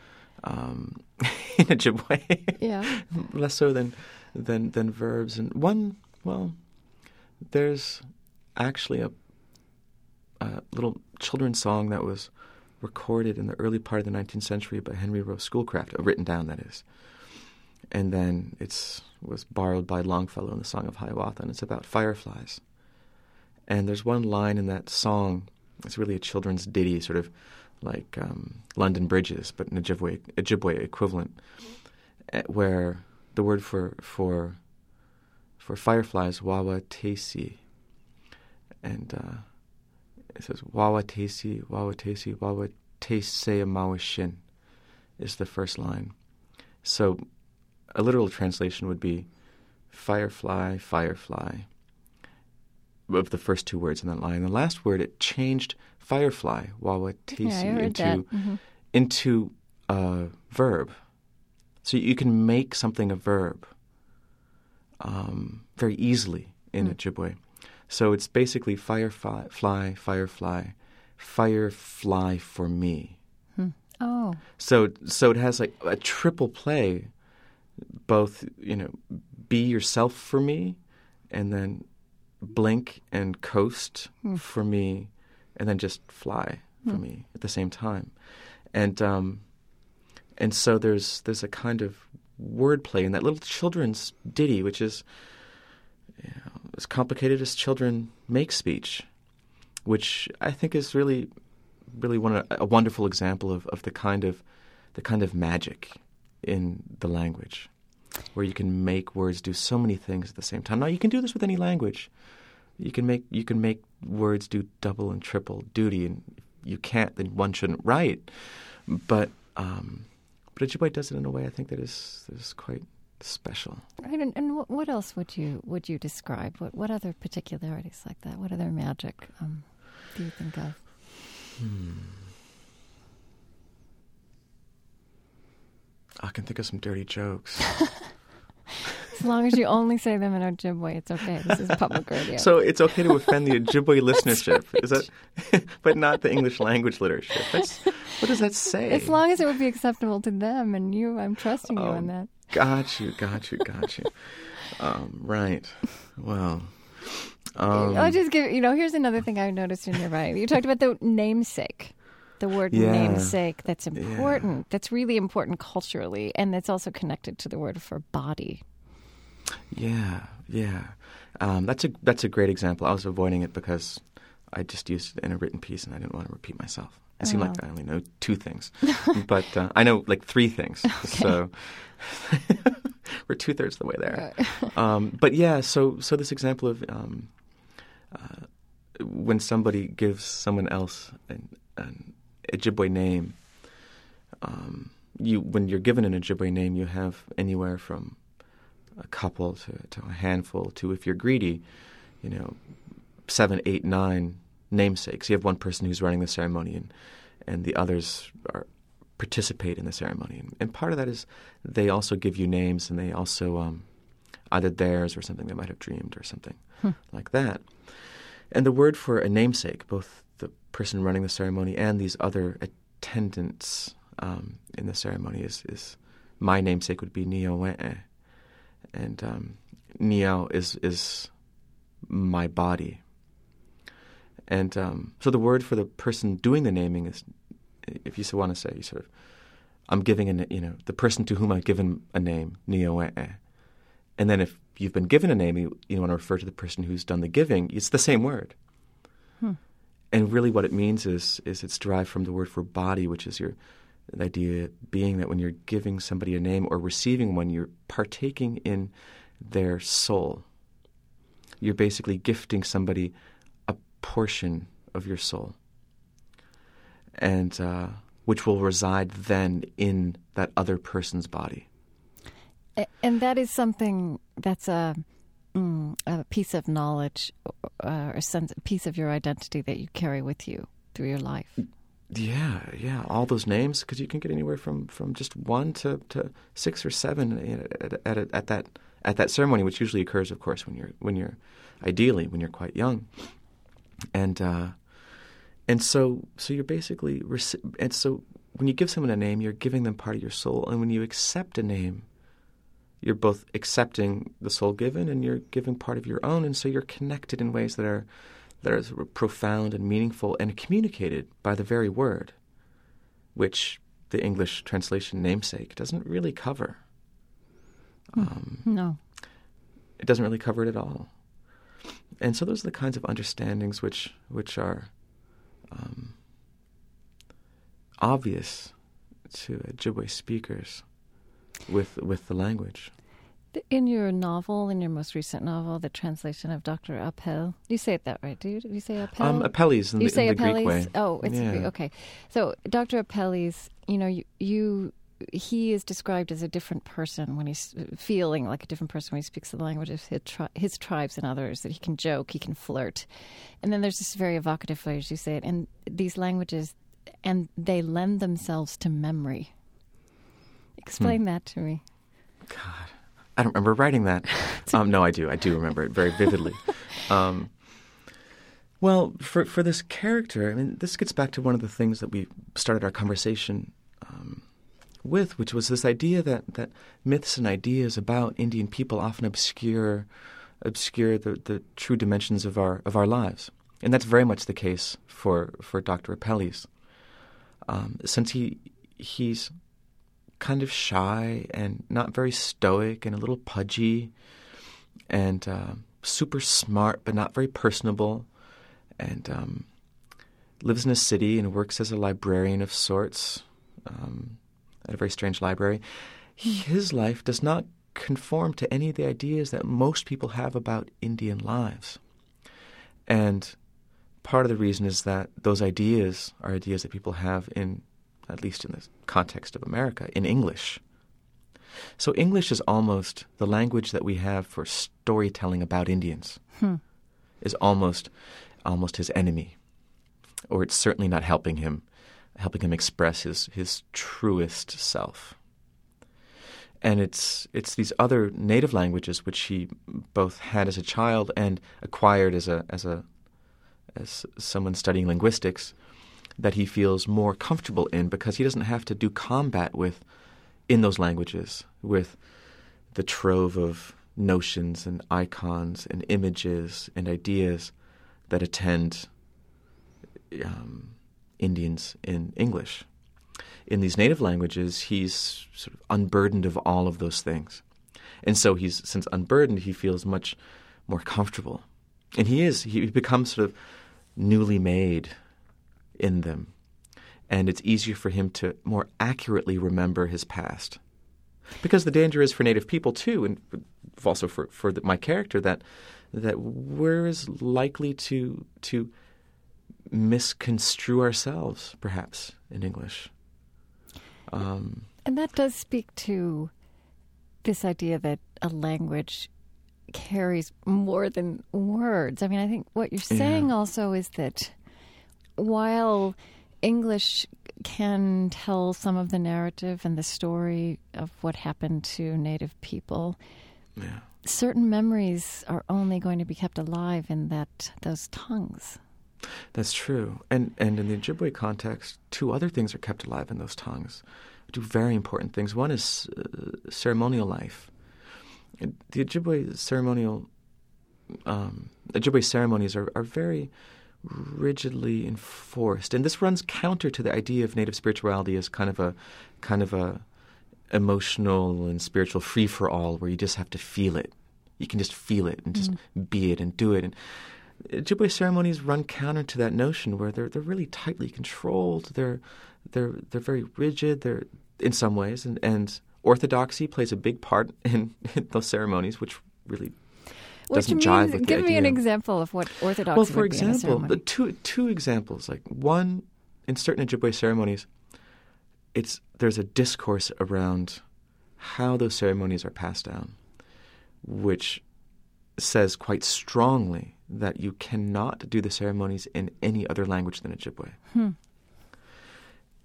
In Ojibwe. Yeah. Less so than verbs. And one, well, there's actually a little children's song that was recorded in the early part of the 19th century by Henry Rowe Schoolcraft, written down, that is. And then was borrowed by Longfellow in the Song of Hiawatha, and it's about fireflies. And there's one line in that song, it's really a children's ditty, sort of like London Bridges, but an Ojibwe equivalent, where the word for fireflies, wawa tesi, and it says wawa tesi, wawa tesi, wawa tese amawishin is the first line. So a literal translation would be firefly, firefly, of the first two words in that line. The last word, it changed firefly, wawa tesi, into a verb. So you can make something a verb very easily in Ojibwe. So it's basically firefly, firefly, firefly for me. Oh. So it has like a triple play, both, be yourself for me, and then blink and coast for me, and then just fly for me at the same time. And so there's a kind of wordplay in that little children's ditty, which is as complicated as children make speech, which I think is really, really a wonderful example of the kind of magic in the language, where you can make words do so many things at the same time. Now, you can do this with any language. You can make words do double and triple duty, and if you can't, then one shouldn't write. But Ojibwe does it in a way I think that is quite special. Right, and what else would you describe? What other particularities like that? What other magic do you think of? I can think of some dirty jokes. As long as you only say them in Ojibwe, it's okay. This is public radio. So it's okay to offend the Ojibwe listenership, is that? But not the English language literature. What does that say? As long as it would be acceptable to them and you, I'm trusting you on that. Got you. Right. Well. I'll just give, here's another thing I noticed in your writing. You talked about the namesake. The word namesake, that's important. Yeah. That's really important culturally, and it's also connected to the word for body. Yeah. That's a great example. I was avoiding it because I just used it in a written piece, and I didn't want to repeat myself. It seemed like I only know two things, but I know like three things. Okay. So we're 2/3 of the way there. But yeah, so this example of when somebody gives someone else an Ojibwe name, when you're given an Ojibwe name, you have anywhere from a couple to a handful to, if you're greedy, 7, 8, 9 namesakes. You have one person who's running the ceremony, and the others participate in the ceremony. And part of that is they also give you names, and they also either theirs or something they might have dreamed or something like that. And the word for a namesake, both the person running the ceremony and these other attendants in the ceremony, is my namesake would be Niawe'e. And Niao is my body. And so the word for the person doing the naming is, if you want to say, I'm giving the person to whom I've given a name, Niawe'e. And then if you've been given a name, you want to refer to the person who's done the giving, it's the same word. And really what it means is it's derived from the word for body, which is the idea being that when you're giving somebody a name or receiving one, you're partaking in their soul. You're basically gifting somebody a portion of your soul, and which will reside then in that other person's body. And that is something that's a piece of knowledge or a piece of your identity that you carry with you through your life. Yeah, all those names, because you can get anywhere from just 1 to 6 or 7 at that ceremony, which usually occurs, of course, when you're ideally when you're quite young, and so you're basically and so when you give someone a name, you're giving them part of your soul, and when you accept a name, you're both accepting the soul given and you're giving part of your own, and so you're connected in ways that are sort of profound and meaningful and communicated by the very word, which the English translation namesake doesn't really cover. No. It doesn't really cover it at all. And so those are the kinds of understandings which are obvious to Ojibwe speakers with the language. In your novel, in your most recent novel, the translation of Dr. Appel, you say it that right, do you? Do you say Appel? Apelles in the Greek way. Oh, it's Greek. Okay. So Dr. Apelles, he is described as a different person when he's feeling like a different person when he speaks the language of his tribes and others, that he can joke, he can flirt. And then there's this very evocative way, as you say it, and these languages, and they lend themselves to memory. Explain that to me. God, I don't remember writing that. No, I do. I do remember it very vividly. Well, for this character, I mean, this gets back to one of the things that we started our conversation with, which was this idea that myths and ideas about Indian people often obscure the true dimensions of our lives, and that's very much the case for Dr. Apelles, since he's kind of shy and not very stoic and a little pudgy and super smart but not very personable, and lives in a city and works as a librarian of sorts at a very strange library. His life does not conform to any of the ideas that most people have about Indian lives. And part of the reason is that those ideas are ideas that people have at least in the context of America, in English. So English is almost the language that we have for storytelling about Indians, is almost his enemy, or it's certainly not helping him express his truest self. And it's these other native languages which he both had as a child and acquired as someone studying linguistics, that he feels more comfortable in, because he doesn't have to do combat in those languages with the trove of notions and icons and images and ideas that attend Indians in English. In these native languages, he's sort of unburdened of all of those things. And so since unburdened, he feels much more comfortable. And he becomes sort of newly made in them. And it's easier for him to more accurately remember his past. Because the danger is for Native people, too, and also for my character, that we're as likely to misconstrue ourselves, perhaps, in English. And that does speak to this idea that a language carries more than words. I mean, I think what you're saying also is that while English can tell some of the narrative and the story of what happened to Native people, certain memories are only going to be kept alive in those tongues. That's true. And in the Ojibwe context, two other things are kept alive in those tongues. Two very important things. One is ceremonial life. The Ojibwe ceremonies are very rigidly enforced, and this runs counter to the idea of Native spirituality as kind of a emotional and spiritual free for all, where you just have to feel it. You can just feel it and just be it and do it. And Ojibwe ceremonies run counter to that notion, where they're really tightly controlled. They're very rigid. They're in some ways, and orthodoxy plays a big part in those ceremonies, which really doesn't jive with the idea. Give me an example of what orthodoxy would be. Well, for example, in a two examples. Like one, in certain Ojibwe ceremonies, there's a discourse around how those ceremonies are passed down, which says quite strongly that you cannot do the ceremonies in any other language than Ojibwe.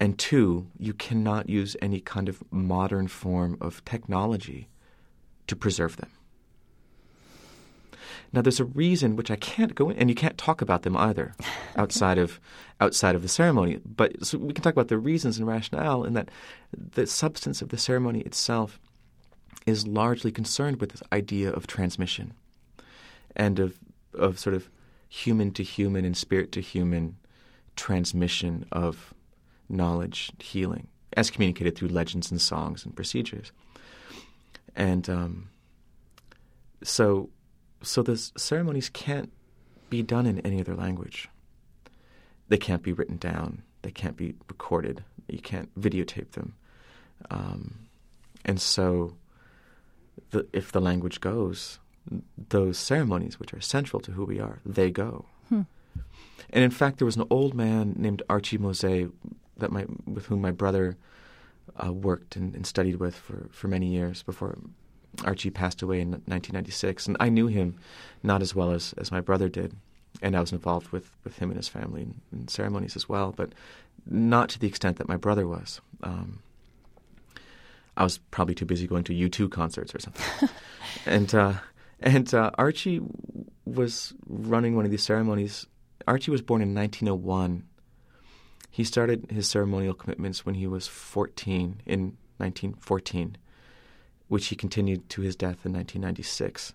And two, you cannot use any kind of modern form of technology to preserve them. Now, there's a reason which I can't go in, and you can't talk about them either outside of the ceremony. But so we can talk about the reasons and rationale, in that the substance of the ceremony itself is largely concerned with this idea of transmission and of sort of human to human and spirit to human transmission of knowledge, healing, as communicated through legends and songs and procedures. And so the ceremonies can't be done in any other language. They can't be written down. They can't be recorded. You can't videotape them. And so if the language goes, those ceremonies, which are central to who we are, they go. And in fact, there was an old man named Archie Mose with whom my brother worked and studied with for many years before Archie passed away in 1996, and I knew him not as well as my brother did, and I was involved with him and his family in ceremonies as well, but not to the extent that my brother was. I was probably too busy going to U2 concerts or something. and Archie was running one of these ceremonies. Archie was born in 1901. He started his ceremonial commitments when he was 14, in 1914. Which he continued to his death in 1996.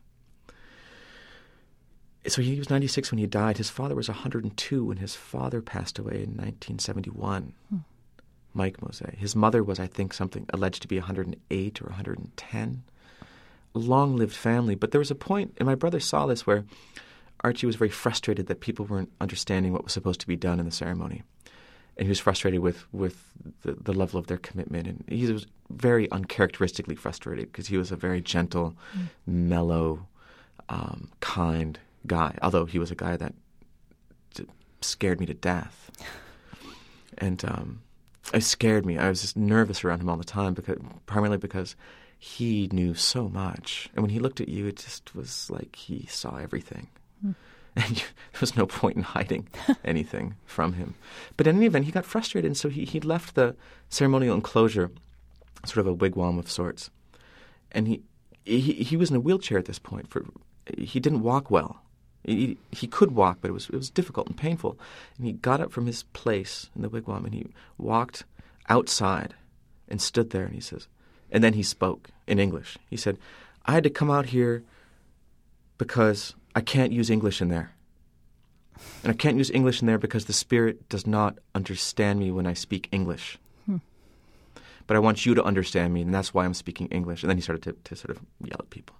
So he was 96 when he died. His father was 102 when his father passed away in 1971, Mike Mose. His mother was, I think, something alleged to be 108 or 110. A long-lived family. But there was a point, and my brother saw this, where Archie was very frustrated that people weren't understanding what was supposed to be done in the ceremony. And he was frustrated with the level of their commitment. And he was very uncharacteristically frustrated because he was a very gentle, mellow, kind guy, although he was a guy that scared me to death. And it scared me. I was just nervous around him all the time, primarily because he knew so much. And when he looked at you, it just was like he saw everything. And there was no point in hiding anything from him. But in any event, he got frustrated, and so he left the ceremonial enclosure, sort of a wigwam of sorts. And he was in a wheelchair at this point. He didn't walk well. He could walk, but it was difficult and painful. And he got up from his place in the wigwam, and he walked outside and stood there, and he says, and then he spoke in English. He said, "I had to come out here because I can't use English in there. And I can't use English in there because the Spirit does not understand me when I speak English. But I want you to understand me, and that's why I'm speaking English." And then he started to sort of yell at people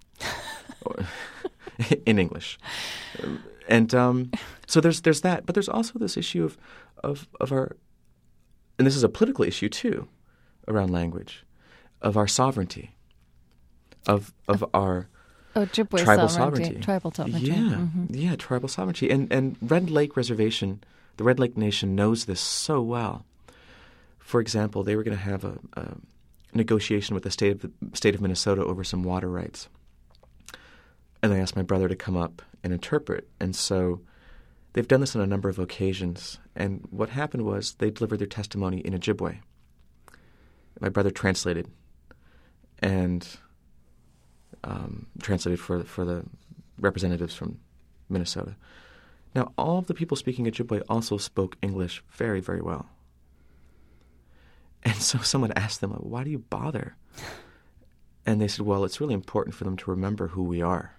in English. And so there's that. But there's also this issue of our, and this is a political issue too, around language, of our sovereignty, of our Ojibwe tribal sovereignty. Tribal sovereignty. Yeah, tribal sovereignty. And Red Lake Reservation, the Red Lake Nation knows this so well. For example, they were going to have a negotiation with the state of Minnesota over some water rights. And they asked my brother to come up and interpret. And so they've done this on a number of occasions. And what happened was they delivered their testimony in Ojibwe. My brother translated and translated for the representatives from Minnesota. Now, all of the people speaking Ojibwe also spoke English very, very well. And so someone asked them, "Why do you bother?" And they said, "Well, it's really important for them to remember who we are."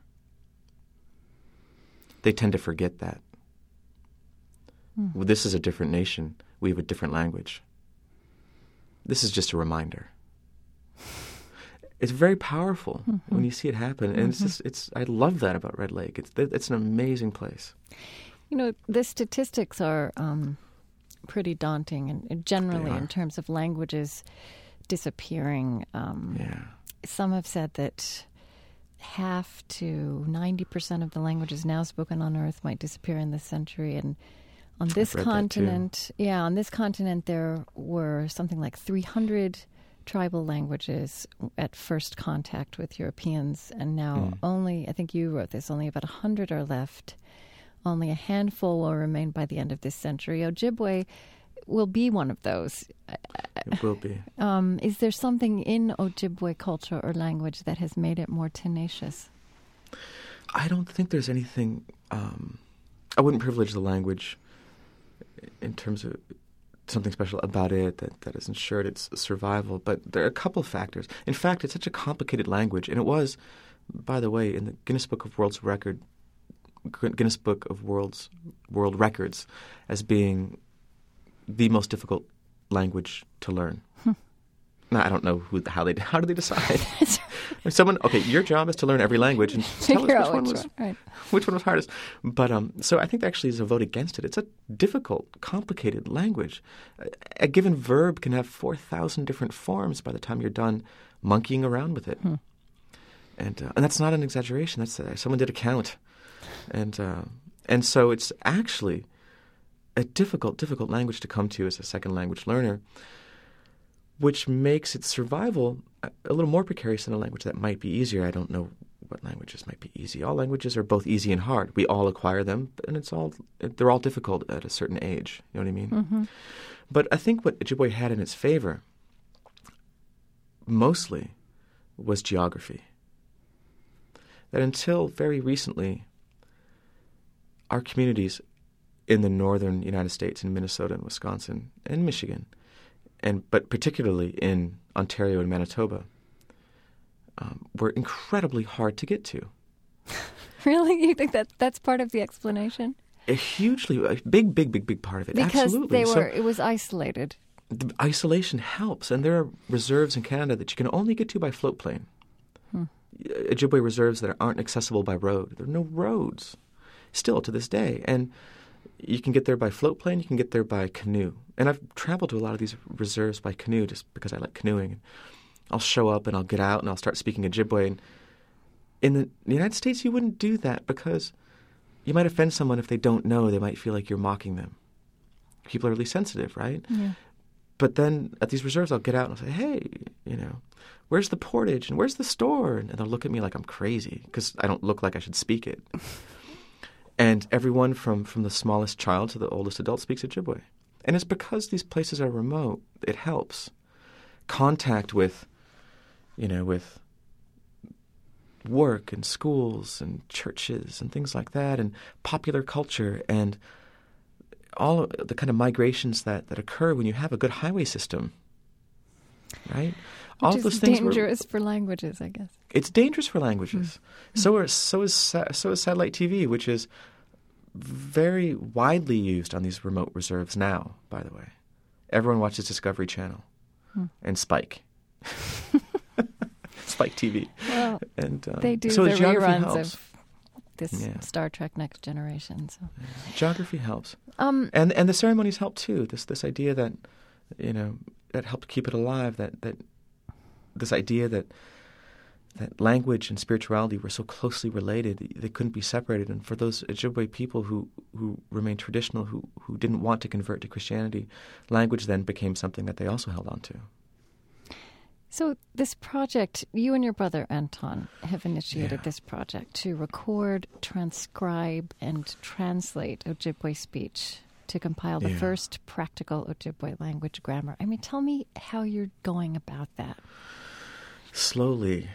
They tend to forget that. Well, this is a different nation. We have a different language. This is just a reminder. It's very powerful when you see it happen, and I love that about Red Lake. It's an amazing place. You know, the statistics are pretty daunting, and generally in terms of languages disappearing. Some have said that half to 90% of the languages now spoken on Earth might disappear in this century, and on this continent, there were something like 300 tribal languages at first contact with Europeans, and now only, I think you wrote this, only about 100 are left. Only a handful will remain by the end of this century. Ojibwe will be one of those. It will be. Is there something in Ojibwe culture or language that has made it more tenacious? I don't think there's anything. I wouldn't privilege the language in terms of something special about it that has ensured its survival. But there are a couple of factors. In fact, it's such a complicated language, and it was, by the way, in the Guinness Book of World Records as being the most difficult language to learn. Now, I don't know how do they decide? Okay, your job is to learn every language and tell us which one was hardest. But so I think there actually is a vote against it. It's a difficult, complicated language. A given verb can have 4,000 different forms by the time you're done monkeying around with it. And that's not an exaggeration. That's someone did a count, and so it's actually a difficult language to come to as a second language learner, which makes its survival a little more precarious than a language that might be easier. I don't know what languages might be easy. All languages are both easy and hard. We all acquire them, and they're all difficult at a certain age. You know what I mean? Mm-hmm. But I think what Ojibwe had in its favor mostly was geography. That until very recently, our communities in the northern United States, in Minnesota and Wisconsin and Michigan, but particularly in Ontario and Manitoba, were incredibly hard to get to. Really? You think that's part of the explanation? A big part of it. Because Absolutely. It was isolated. The isolation helps, and there are reserves in Canada that you can only get to by float plane. Ojibwe reserves that aren't accessible by road. There are no roads still to this day. And you can get there by float plane, you can get there by canoe. And I've traveled to a lot of these reserves by canoe just because I like canoeing. I'll show up and I'll get out and I'll start speaking Ojibwe. And in the United States, you wouldn't do that because you might offend someone if they don't know. They might feel like you're mocking them. People are really sensitive, right? Yeah. But then at these reserves, I'll get out and I'll say, hey, where's the portage and where's the store? And they'll look at me like I'm crazy because I don't look like I should speak it. And everyone from the smallest child to the oldest adult speaks Ojibwe. And it's because these places are remote, it helps. Contact with work and schools and churches and things like that and popular culture and all of the kind of migrations that occur when you have a good highway system, right? All Which of those is things dangerous for languages, I guess. It's dangerous for languages. So is satellite TV, which is very widely used on these remote reserves now, by the way. Everyone watches Discovery Channel and Spike. Spike TV. Well, and they do so the reruns helps. of this Star Trek Next Generation. So geography helps. And the ceremonies help too. This idea that that helped keep it alive, that this idea that language and spirituality were so closely related, they couldn't be separated. And for those Ojibwe people who remained traditional, who didn't want to convert to Christianity, language then became something that they also held on to. So this project, you and your brother Anton have initiated this project to record, transcribe, and translate Ojibwe speech to compile the first practical Ojibwe language grammar. I mean, tell me how you're going about that. Slowly.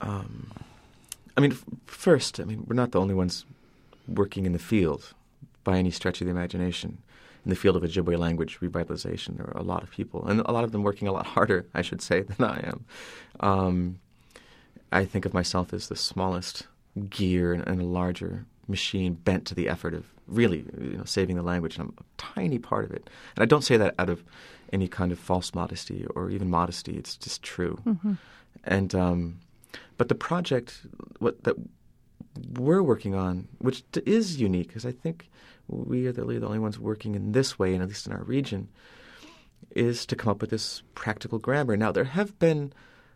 First, we're not the only ones working in the field by any stretch of the imagination. In the field of Ojibwe language revitalization, there are a lot of people, and a lot of them working a lot harder, I should say, than I am. I think of myself as the smallest gear in a larger machine bent to the effort of really saving the language, and I'm a tiny part of it. And I don't say that out of any kind of false modesty or even modesty. It's just true. Mm-hmm. And but the project that we're working on, which is unique, because I think we are really the only ones working in this way, and at least in our region, is to come up with this practical grammar. Now, there have been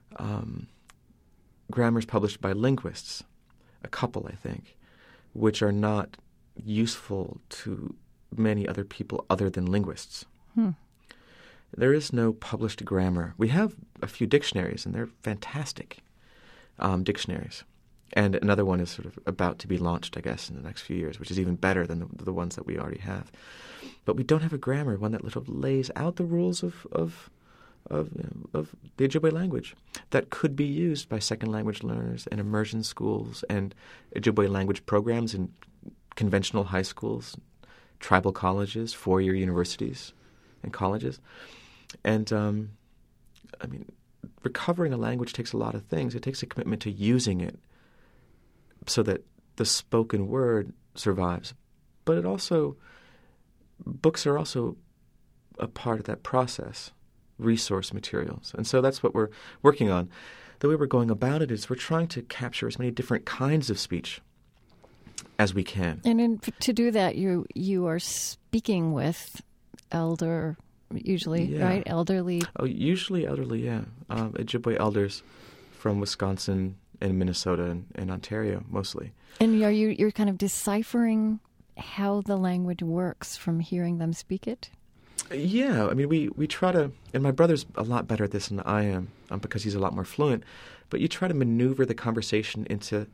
grammars published by linguists, a couple, I think, which are not useful to many other people other than linguists. There is no published grammar. We have a few dictionaries, and they're fantastic dictionaries. And another one is sort of about to be launched, I guess, in the next few years, which is even better than the ones that we already have. But we don't have a grammar, one that sort of lays out the rules of the Ojibwe language that could be used by second language learners and immersion schools and Ojibwe language programs in conventional high schools, tribal colleges, four-year universities and colleges. And, I mean, recovering a language takes a lot of things. It takes a commitment to using it so that the spoken word survives. But it also, books are also a part of that process, resource materials. And so that's what we're working on. The way we're going about it is we're trying to capture as many different kinds of speech as we can. And to do that, you are speaking with elder, usually, right? Elderly. Oh, usually elderly, yeah. Ojibwe elders from Wisconsin and Minnesota and Ontario, mostly. And you're kind of deciphering how the language works from hearing them speak it? Yeah, I mean, we try to, and my brother's a lot better at this than I am because he's a lot more fluent, but you try to maneuver the conversation into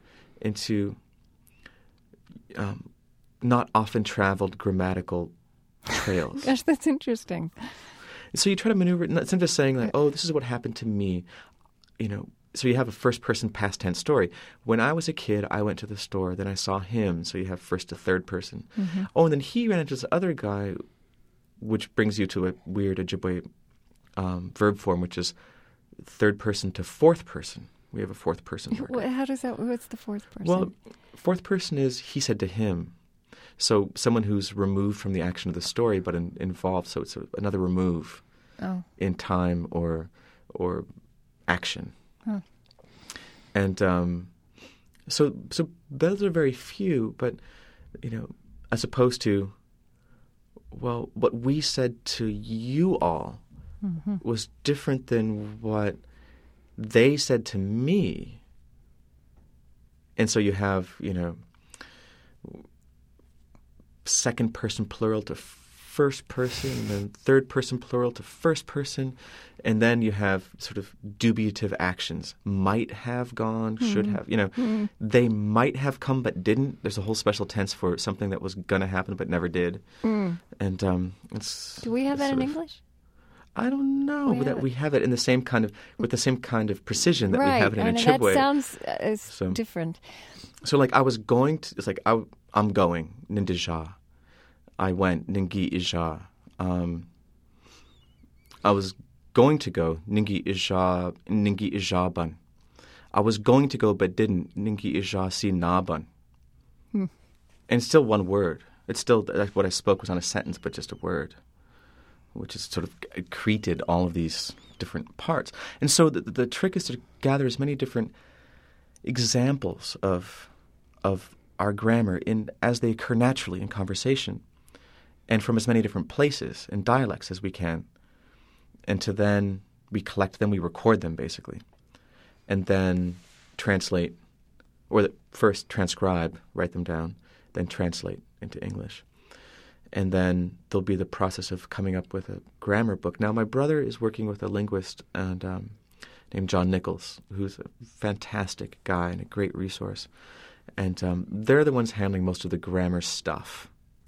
not often traveled grammatical trails. Gosh, that's interesting. So you try to maneuver, instead of just saying like, oh, this is what happened to me, so you have a first-person past tense story. When I was a kid, I went to the store, then I saw him, so you have first to third person. Mm-hmm. Oh, and then he ran into this other guy, which brings you to a weird Ojibwe verb form, which is third person to fourth person. We have a fourth person record. How does that, what's the fourth person? Well, fourth person is he said to him. So someone who's removed from the action of the story but involved, so it's another remove in time or action. Huh. And so those are very few, but, as opposed to, well, what we said to you all was different than what they said to me. And so you have, second person plural to first person, and then third person plural to first person, and then you have sort of dubiative actions. Might have gone, should have, they might have come but didn't. There's a whole special tense for something that was going to happen but never did. And it's... Do we have that in English? I don't know that we have it in the same kind of, with the same kind of precision that we have it in Ojibwe. That sounds different. So like I was going to, it's like I'm going, Nindija. I went, Ningi Ija. I was going to go, Ningi Ijaban. I was going to go but didn't, Ningi Ija si naban. And it's still one word. It's still, like what I spoke was not a sentence but just a word, which is sort of accreted all of these different parts. And so the trick is to gather as many different examples of our grammar as they occur naturally in conversation, and from as many different places and dialects as we can. And to then we collect them, we record them basically, and then translate, or first transcribe, write them down, then translate into English. And then there'll be the process of coming up with a grammar book. Now, my brother is working with a linguist named John Nichols, who's a fantastic guy and a great resource. And they're the ones handling most of the grammar stuff,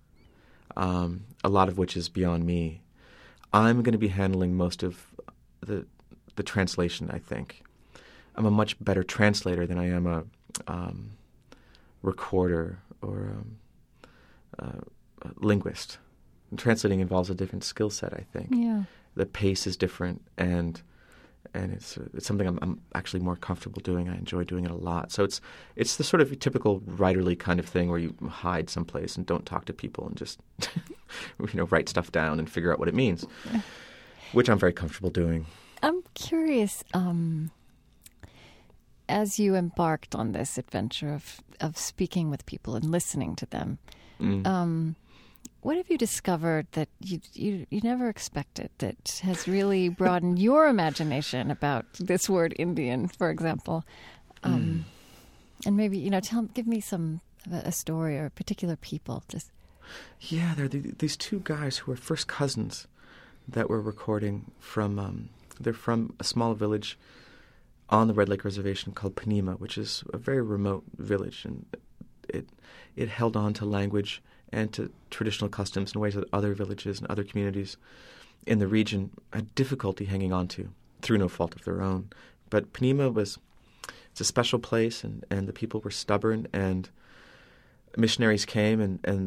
a lot of which is beyond me. I'm going to be handling most of the translation, I think. I'm a much better translator than I am a recorder or a linguist. And translating involves a different skill set, I think. Yeah. The pace is different, and it's something I'm actually more comfortable doing. I enjoy doing it a lot. So it's the sort of typical writerly kind of thing where you hide someplace and don't talk to people and just write stuff down and figure out what it means, which I'm very comfortable doing. I'm curious, as you embarked on this adventure of speaking with people and listening to them, what have you discovered that you never expected that has really broadened your imagination about this word Indian, for example? And maybe, give me a story or particular people. Yeah, there are these two guys who are first cousins that we're recording from. They're from a small village on the Red Lake Reservation called Panema, which is a very remote village, and it held on to language and to traditional customs in ways that other villages and other communities in the region had difficulty hanging on to through no fault of their own. But Panema it's a special place, and the people were stubborn, and missionaries came, and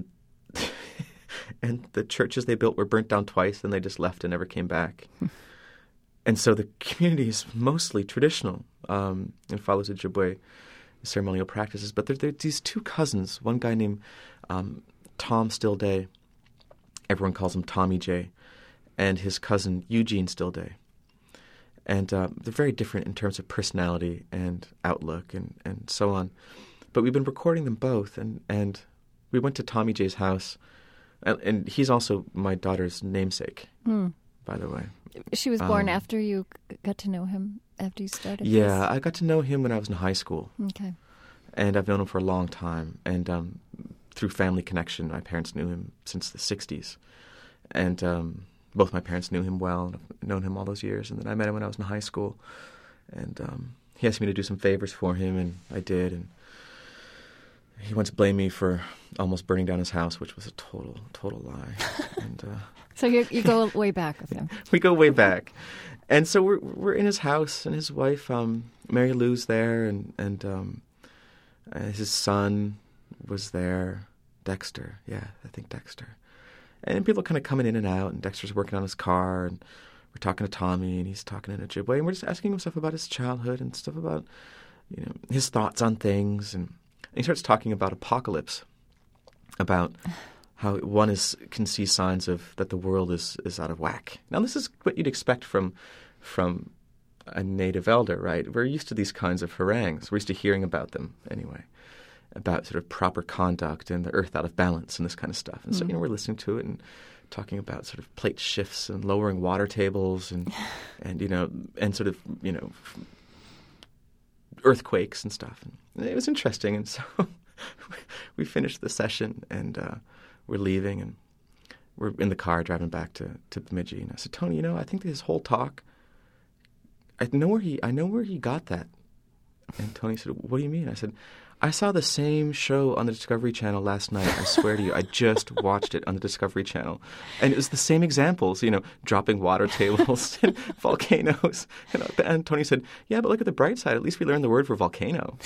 and the churches they built were burnt down twice, and they just left and never came back. And so the community is mostly traditional and follows Ojibwe ceremonial practices. But there are these two cousins, one guy named Tom Stillday, everyone calls him Tommy J, and his cousin Eugene Stillday. And they're very different in terms of personality and outlook and so on. But we've been recording them both, and we went to Tommy J's house, and he's also my daughter's namesake, by the way. She was born after you got to know him, after you started Yeah, this? I got to know him when I was in high school. Okay. And I've known him for a long time. And through family connection, my parents knew him since the 60s. And both my parents knew him well, and I've known him all those years. And then I met him when I was in high school. And he asked me to do some favors for him, and I did. And he once blamed me for almost burning down his house, which was a total lie. And So you go way back with him. we go way back. And so we're in his house, and his wife, Mary Lou's there, and his son was there, Dexter. Yeah, I think Dexter. And people kind of coming in and out, and Dexter's working on his car, and we're talking to Tommy, and he's talking in Ojibwe, and we're just asking him stuff about his childhood and stuff about, his thoughts on things, and he starts talking about apocalypse, about how one can see signs of that the world is out of whack. Now, this is what you'd expect from a native elder, right? We're used to these kinds of harangues. We're used to hearing about them anyway, about sort of proper conduct and the earth out of balance and this kind of stuff. And so, we're listening to it and talking about sort of plate shifts and lowering water tables and sort of, earthquakes and stuff. And it was interesting. And so we finished the session, and we're leaving, and we're in the car driving back to Bemidji. And I said, Tony, I think his whole talk, I know where he got that. And Tony said, what do you mean? I said, I saw the same show on the Discovery Channel last night. I swear to you, I just watched it on the Discovery Channel. And it was the same examples, dropping water tables and volcanoes. And Tony said, yeah, but look at the bright side. At least we learned the word for volcano.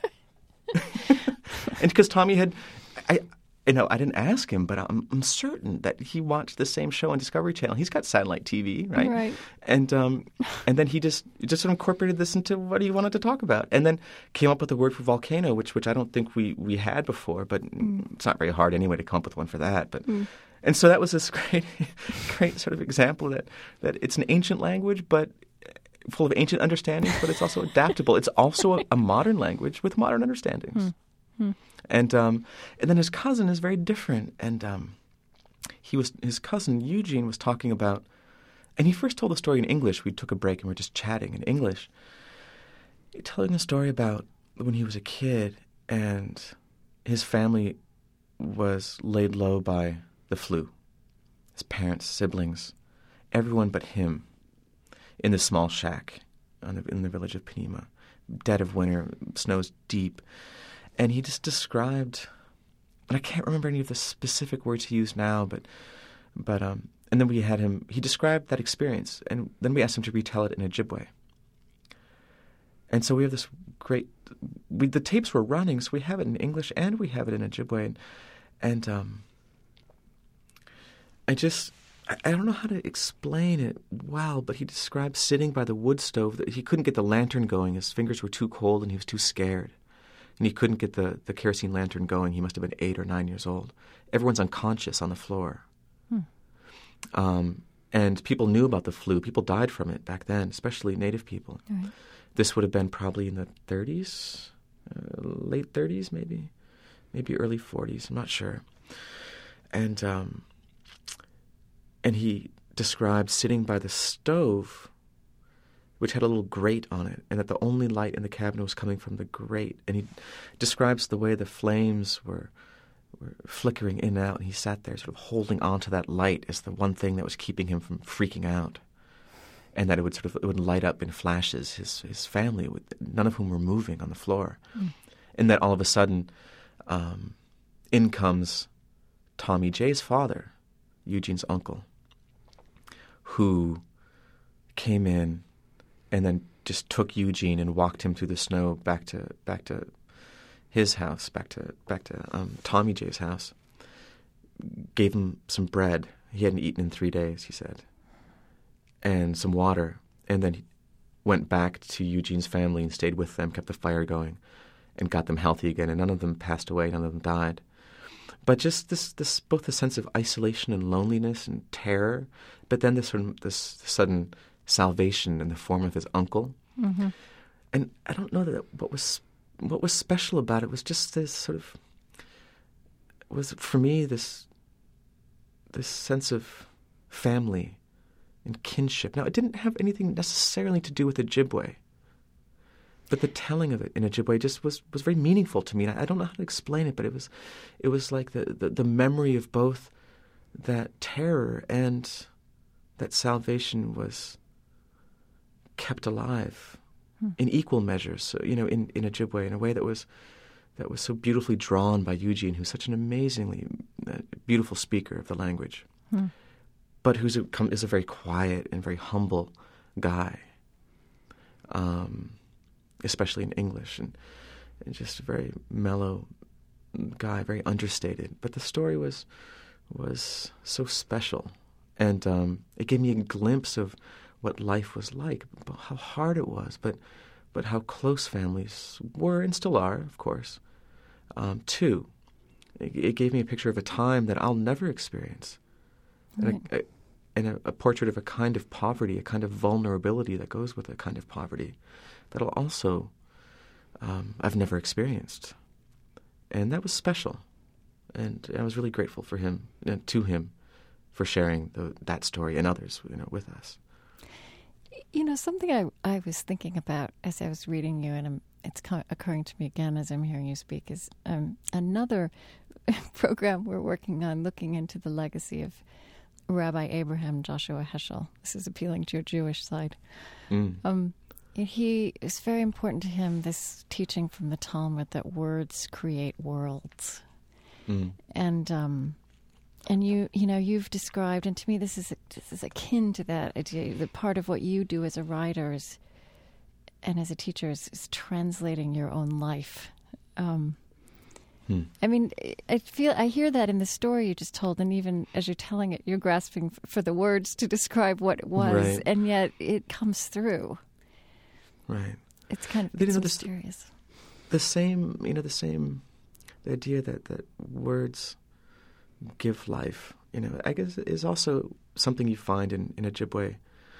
And because Tommy I didn't ask him, but I'm certain that he watched the same show on Discovery Channel. He's got satellite TV, right? Right. And then he just sort of incorporated this into what he wanted to talk about, and then came up with the word for volcano, which I don't think we had before, but it's not very hard anyway to come up with one for that. But and so that was this great sort of example that it's an ancient language, but full of ancient understandings, but it's also adaptable. It's also a modern language with modern understandings. And then his cousin is very different. And his cousin Eugene was talking about, and he first told the story in English. We took a break and we were just chatting in English. He's telling a story about when he was a kid and his family was laid low by the flu. His parents, siblings, everyone but him, in this small shack in the village of Panema. Dead of winter, snow's deep. And he just described, and I can't remember any of the specific words he used now, but and then he described that experience, and then we asked him to retell it in Ojibwe. And so we have this the tapes were running, so we have it in English and we have it in Ojibwe, and I don't know how to explain it well, but he described sitting by the wood stove. That he couldn't get the lantern going. His fingers were too cold and he was too scared. And he couldn't get the kerosene lantern going. He must have been 8 or 9 years old. Everyone's unconscious on the floor. And people knew about the flu. People died from it back then, especially Native people. Right. This would have been probably in the 30s, late 30s maybe early 40s. I'm not sure. And he described sitting by the stove, which had a little grate on it, and that the only light in the cabin was coming from the grate. And he describes the way the flames were flickering in and out, and he sat there sort of holding on to that light as the one thing that was keeping him from freaking out. and that it would light up in flashes. His family, none of whom were moving on the floor, and that all of a sudden, in comes Tommy J's father, Eugene's uncle, who came in and then just took Eugene and walked him through the snow back to his house, back to Tommy J's house. Gave him some bread. He hadn't eaten in 3 days, he said, and some water. And then he went back to Eugene's family and stayed with them, kept the fire going, and got them healthy again. And none of them passed away, none of them died. But just this both a sense of isolation and loneliness and terror, but then this sudden salvation in the form of his uncle. Mm-hmm. And I don't know that what was special about it was just this sort of, was for me this sense of family and kinship. Now, it didn't have anything necessarily to do with Ojibwe, but the telling of it in Ojibwe just was very meaningful to me. And I don't know how to explain it, but it was like the memory of both that terror and that salvation was kept alive in equal measures. So, in Ojibwe, in a way that was so beautifully drawn by Eugene, who's such an amazingly beautiful speaker of the language, but is a very quiet and very humble guy, especially in English, and just a very mellow guy, very understated. But the story was so special, and it gave me a glimpse of what life was like, how hard it was, but how close families were and still are, of course. Two, it gave me a picture of a time that I'll never experience, right. and a portrait of a kind of poverty, a kind of vulnerability that goes with a kind of poverty that'll also I've never experienced, and that was special, and I was really grateful for him and to him for sharing that story and others, with us. Something I was thinking about as I was reading you, and it's occurring to me again as I'm hearing you speak, is another program we're working on looking into the legacy of Rabbi Abraham Joshua Heschel. This is appealing to your Jewish side. It's very important to him, this teaching from the Talmud that words create worlds. And you've described, and to me this is akin to that idea, that part of what you do as a writer and as a teacher is translating your own life. I mean, I hear that in the story you just told, and even as you're telling it, you're grasping for the words to describe what it was, right. And yet it comes through. Right. It's kind of mysterious. The idea that words give life, I guess is also something you find in Ojibwe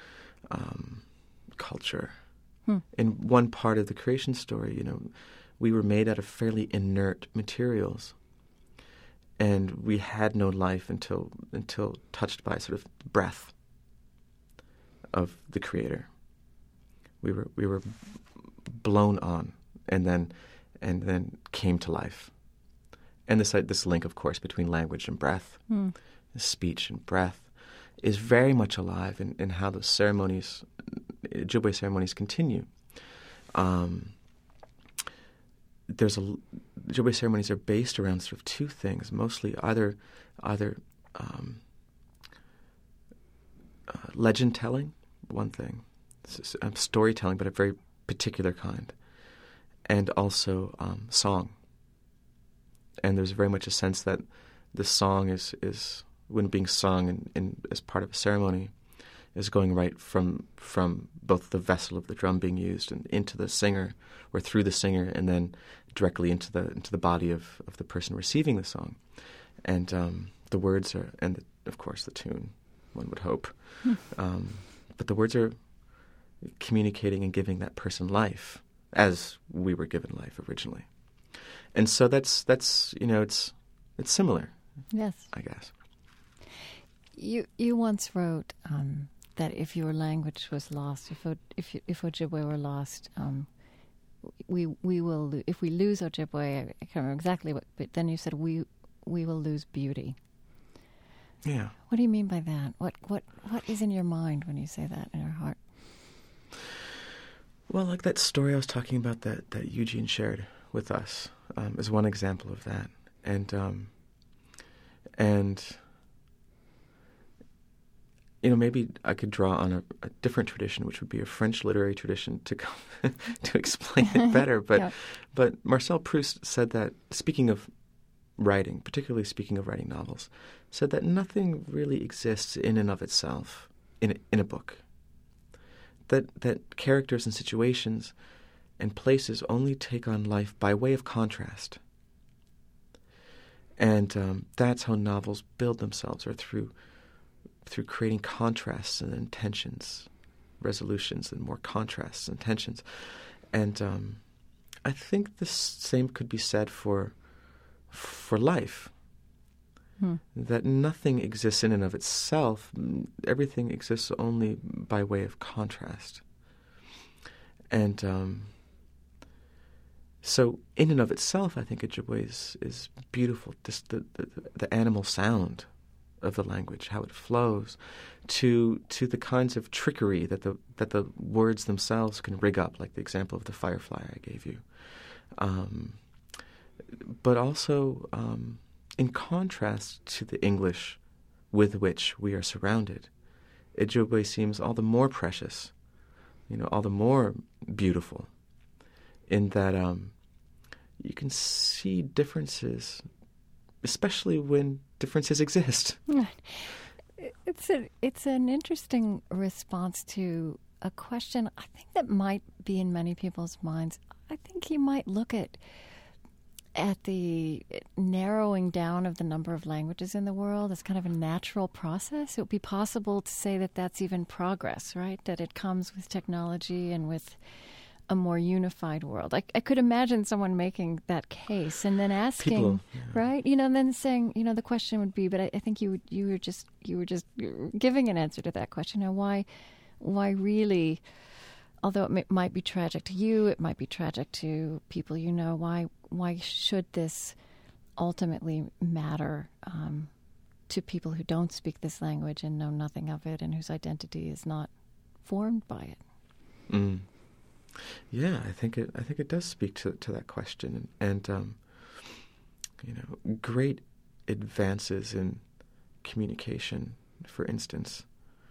culture. In one part of the creation story, we were made out of fairly inert materials, and we had no life until touched by sort of breath of the Creator. We were blown on, and then came to life. And this link, of course, between language and breath, speech and breath, is very much alive in how the ceremonies, Ojibwe ceremonies, continue. Ojibwe ceremonies are based around sort of two things, mostly either legend telling, one thing, storytelling, but a very particular kind, and also song. And there's very much a sense that the song is when being sung as part of a ceremony, is going right from both the vessel of the drum being used and into the singer, or through the singer, and then directly into the body of the person receiving the song. And the words are, and of course the tune, one would hope. But the words are communicating and giving that person life, as we were given life originally. And so that's it's similar. Yes, I guess. You once wrote that if your language was lost, if Ojibwe were lost, we will. If we lose Ojibwe, I can't remember exactly what, but then you said we will lose beauty. Yeah. What do you mean by that? What is in your mind when you say that, in your heart? Well, like that story I was talking about that Eugene shared with us is one example of that. And maybe I could draw on a different tradition, which would be a French literary tradition, to to explain it better. But Yeah. but Marcel Proust said that, speaking of writing, particularly speaking of writing novels, said that nothing really exists in and of itself in a book. That characters and situations and places only take on life by way of contrast. And that's how novels build themselves, or through creating contrasts and then tensions, resolutions and more contrasts and tensions. And I think the same could be said for life. That nothing exists in and of itself. Everything exists only by way of contrast. And so in and of itself, I think Ojibwe is beautiful. Just the animal sound of the language, how it flows, to the kinds of trickery that the words themselves can rig up, like the example of the firefly I gave you. But also in contrast to the English with which we are surrounded, Ojibwe seems all the more precious, all the more beautiful, in that you can see differences, especially when differences exist. It's an interesting response to a question I think that might be in many people's minds. I think you might look at the narrowing down of the number of languages in the world as kind of a natural process. It would be possible to say that that's even progress, right? That it comes with technology and with a more unified world. I could imagine someone making that case and then asking, People, yeah. right? And then saying, the question would be, but I think you were just giving an answer to that question. Now, why really? Although it might be tragic to you, it might be tragic to people you know. Why should this ultimately matter to people who don't speak this language and know nothing of it, and whose identity is not formed by it? Yeah, I think it does speak to that question, and great advances in communication, for instance,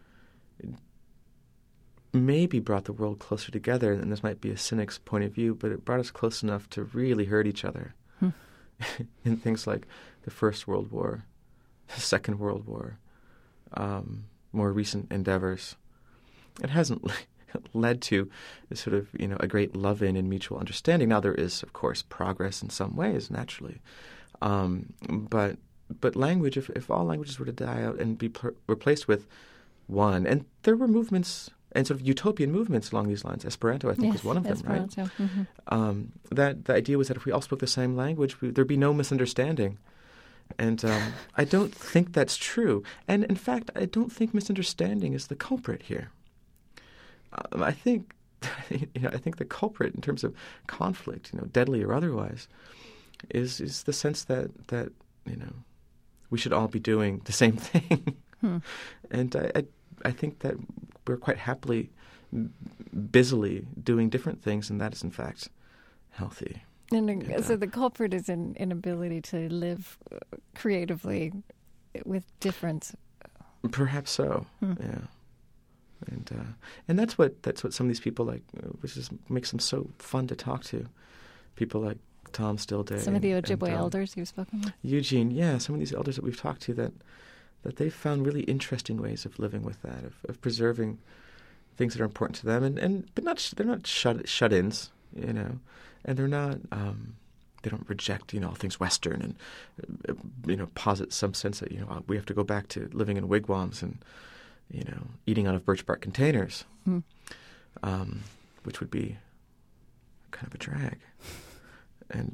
maybe brought the world closer together, and this might be a cynic's point of view, but it brought us close enough to really hurt each other in things like the First World War, the Second World War, more recent endeavors. It hasn't led to sort of, a great love-in and mutual understanding. Now, there is, of course, progress in some ways, naturally. But language, if all languages were to die out and be replaced with one, and there were movements and sort of utopian movements along these lines. Esperanto, I think, was one of them, Esperanto. right? Mm-hmm. That the idea was that if we all spoke the same language, there'd be no misunderstanding. And I don't think that's true. And in fact, I don't think misunderstanding is the culprit here. I think, I think the culprit in terms of conflict, deadly or otherwise, is the sense that we should all be doing the same thing. And I think that we're quite happily, busily doing different things, and that is in fact healthy. And so the culprit is an inability to live creatively with difference. Perhaps so. Yeah. And that's what some of these people like, which makes them so fun to talk to. People like Tom Stillday. Some of the Ojibwe elders you've spoken with. Eugene, yeah, some of these elders that we've talked to that they've found really interesting ways of living with that, of preserving things that are important to them, but they're not shut-ins, and they're not they don't reject all things Western and posit some sense that we have to go back to living in wigwams and eating out of birch bark containers, which would be kind of a drag. And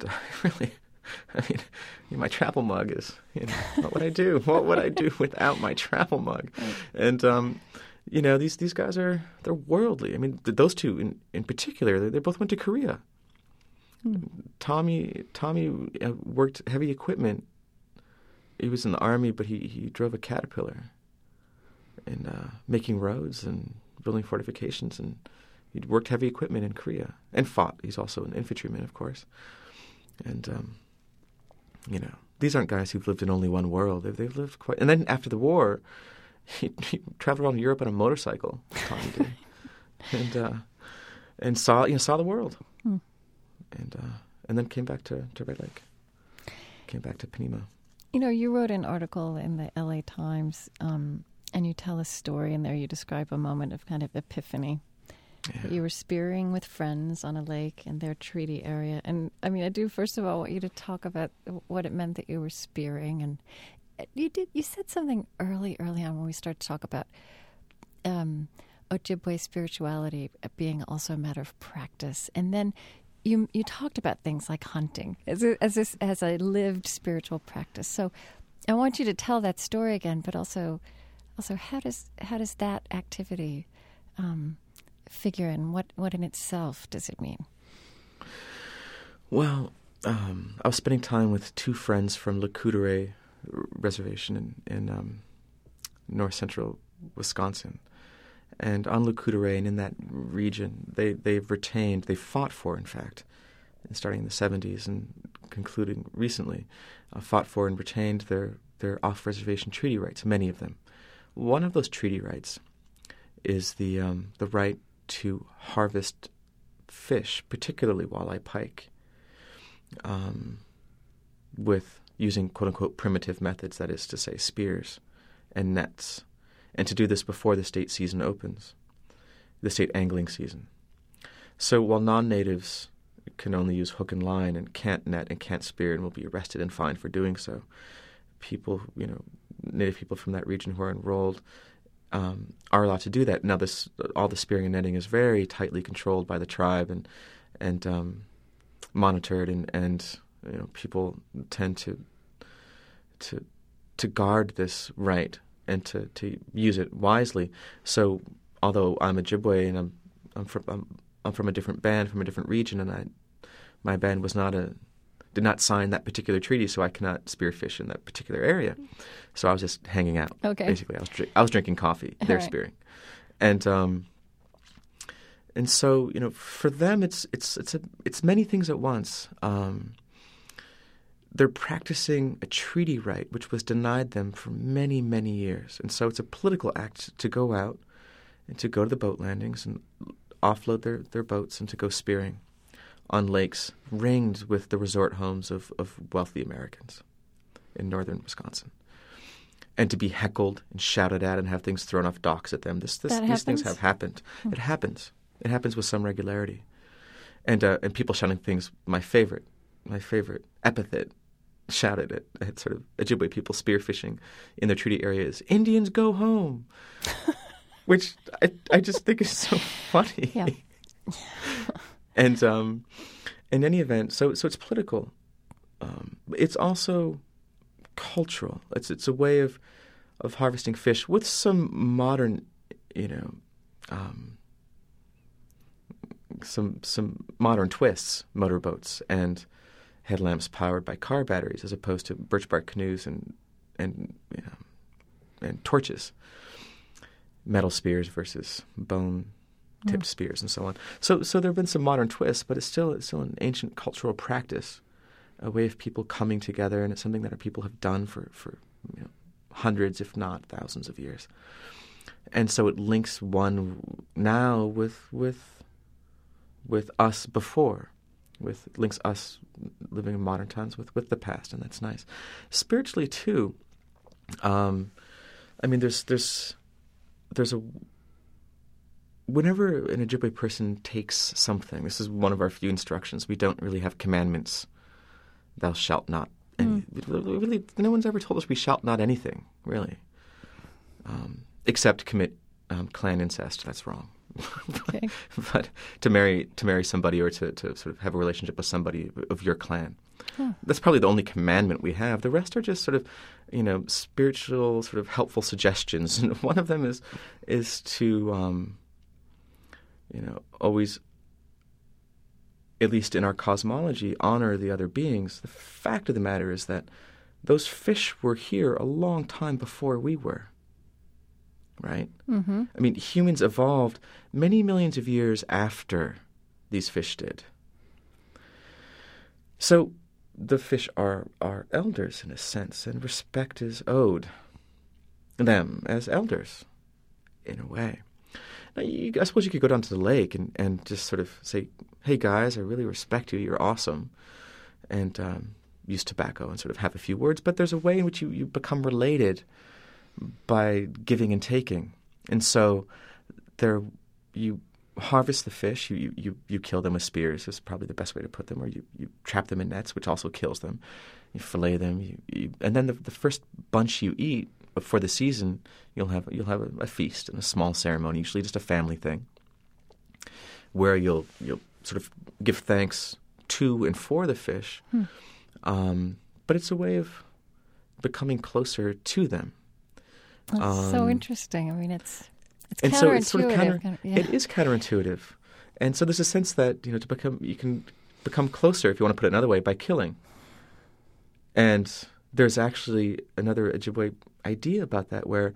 my travel mug is, what would I do? What would I do without my travel mug? And, these guys they're worldly. I mean, those two in particular, they both went to Korea. Tommy worked heavy equipment. He was in the army, but he drove a Caterpillar and making roads and building fortifications and He'd worked heavy equipment in Korea and fought. He's also an infantryman, of course. And, these aren't guys who've lived in only one world. They've lived quite... And then after the war, he traveled around Europe on a motorcycle, Tommy did. And saw the world. And then came back to Red Lake. Came back to Panema. You wrote an article in the LA Times, and you tell a story in there. You describe a moment of kind of epiphany. Yeah. You were spearing with friends on a lake in their treaty area. And, I do, first of all, want you to talk about what it meant that you were spearing. And you said something early on when we started to talk about Ojibwe spirituality being also a matter of practice. And then you talked about things like hunting as a lived spiritual practice. So I want you to tell that story again, but also how does that activity figure in? What in itself does it mean? Well, I was spending time with two friends from Le Coudray Reservation in north central Wisconsin. And on Le Coudray and in that region, they fought for, in fact, starting in the 70s and concluding recently, fought for and retained their off-reservation treaty rights, many of them. One of those treaty rights is the right to harvest fish, particularly walleye pike, with using quote-unquote primitive methods, that is to say spears and nets, and to do this before the state season opens, the state angling season. So while non-natives can only use hook and line and can't net and can't spear and will be arrested and fined for doing so, people, native people from that region who are enrolled are allowed to do that. Now, all the spearing and netting is very tightly controlled by the tribe and monitored, and people tend to guard this right and to use it wisely. So, although I'm Ojibwe and I'm from a different band, from a different region, and my band did not sign that particular treaty, so I cannot spearfish in that particular area. So I was just hanging out. Okay. Basically, I was drinking coffee. They're spearing, and so for them it's many things at once. They're practicing a treaty right which was denied them for many, many years, and so it's a political act to go out and to go to the boat landings and offload their boats and to go spearing on lakes ringed with the resort homes of wealthy Americans in northern Wisconsin, and to be heckled and shouted at and have things thrown off docks at them. These things have happened. It happens. It happens with some regularity, and people shouting things. My favorite epithet shouted at sort of Ojibwe people spearfishing in their treaty areas: "Indians go home," which I just think is so funny. Yeah. And in any event, so it's political. It's also cultural. It's a way of harvesting fish with some modern, some modern twists, motorboats and headlamps powered by car batteries, as opposed to birch bark canoes and torches, metal spears versus bone-tipped spears, and so on. So there have been some modern twists, but it's still an ancient cultural practice, a way of people coming together, and it's something that our people have done for hundreds, if not thousands, of years. And so it links one now with us before. Links us living in modern times with the past, and that's nice. Spiritually too, there's a whenever an Ojibwe person takes something, this is one of our few instructions. We don't really have commandments. Thou shalt not. And really, no one's ever told us we shalt not anything, really, except commit clan incest. That's wrong. Okay. But to marry somebody or to sort of have a relationship with somebody of your clan. Huh. That's probably the only commandment we have. The rest are just sort of, spiritual, sort of helpful suggestions. And one of them is to, always, at least in our cosmology, honor the other beings. The fact of the matter is that those fish were here a long time before we were. right? Mm-hmm. I mean, humans evolved many millions of years after these fish did. So the fish are our elders in a sense, and respect is owed them as elders in a way. Now, I suppose you could go down to the lake and just sort of say, hey guys, I really respect you, you're awesome, and use tobacco and sort of have a few words, but there's a way in which you become related by giving and taking. And so you harvest the fish, you kill them with spears is probably the best way to put them, or you trap them in nets, which also kills them. You fillet them, and then the first bunch you eat for the season, you'll have a feast and a small ceremony, usually just a family thing, where you'll sort of give thanks to and for the fish. But it's a way of becoming closer to them. That's so interesting. I mean, it's and counterintuitive. so it's sort of yeah. It is counterintuitive, and so there's a sense that you can become closer, if you want to put it another way, by killing. And there's actually another Ojibwe idea about that, where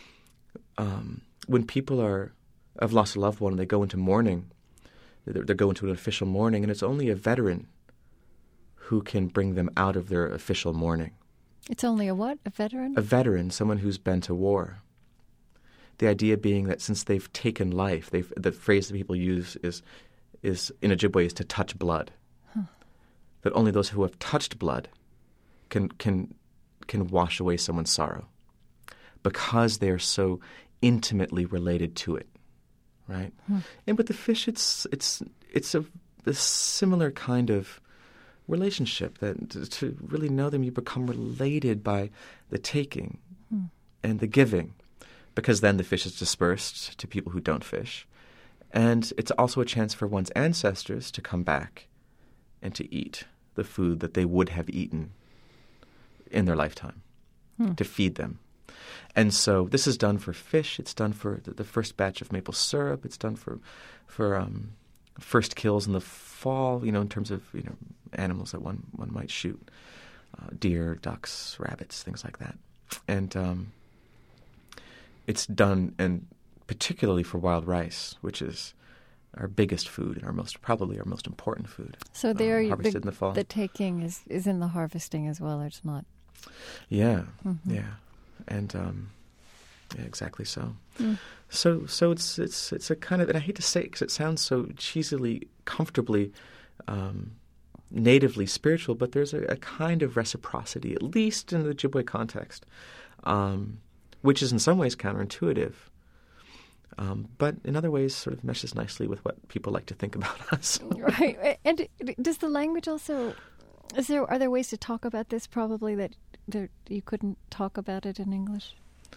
when people have lost a loved one and they go into mourning, they go into an official mourning, and it's only a veteran who can bring them out of their official mourning. It's only a what? A veteran? A veteran, someone who's been to war. The idea being that since they've taken life, the phrase that people use is in Ojibwe is to touch blood. That only those who have touched blood can wash away someone's sorrow, because they are so intimately related to it, right? And with the fish, it's a similar kind of relationship, that to really know them, you become related by the taking and the giving, because then the fish is dispersed to people who don't fish. And it's also a chance for one's ancestors to come back and to eat the food that they would have eaten in their lifetime, to feed them. And so this is done for fish. It's done for the first batch of maple syrup. It's done for first kills in the fall, in terms of animals that one might shoot, deer, ducks, rabbits, things like that. And it's done, and particularly for wild rice, which is our biggest food and probably our most important food. So there, harvested in the fall. The taking is in the harvesting as well, or it's not? Yeah, yeah, and yeah, exactly so. So it's a kind of, and I hate to say it because it sounds so cheesily, comfortably, natively spiritual, but there's a kind of reciprocity, at least in the Ojibwe context, which is in some ways counterintuitive, but in other ways sort of meshes nicely with what people like to think about us. Right. And does the language also, are there ways to talk about this probably that you couldn't talk about it in English?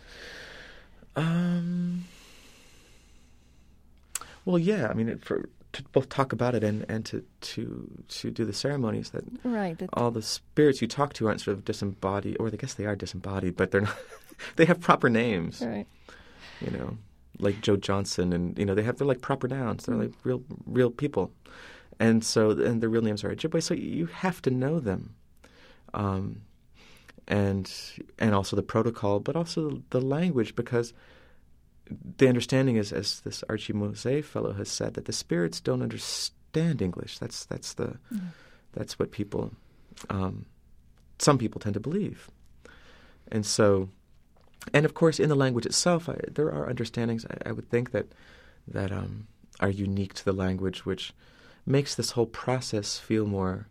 Well, yeah. I mean, to both talk about it and to do the ceremonies, that right, all the spirits you talk to aren't sort of disembodied, or I guess they are disembodied, but they're not. They have proper names, right? Like Joe Johnson, and they're like proper nouns. They're like real people, and their real names are Ojibwe. So you have to know them, and also the protocol, but also the language, because the understanding is, as this Archie Mose fellow has said, that the spirits don't understand English. That's what people, some people tend to believe, and so. And of course, in the language itself, there are understandings I would think that are unique to the language, which makes this whole process feel more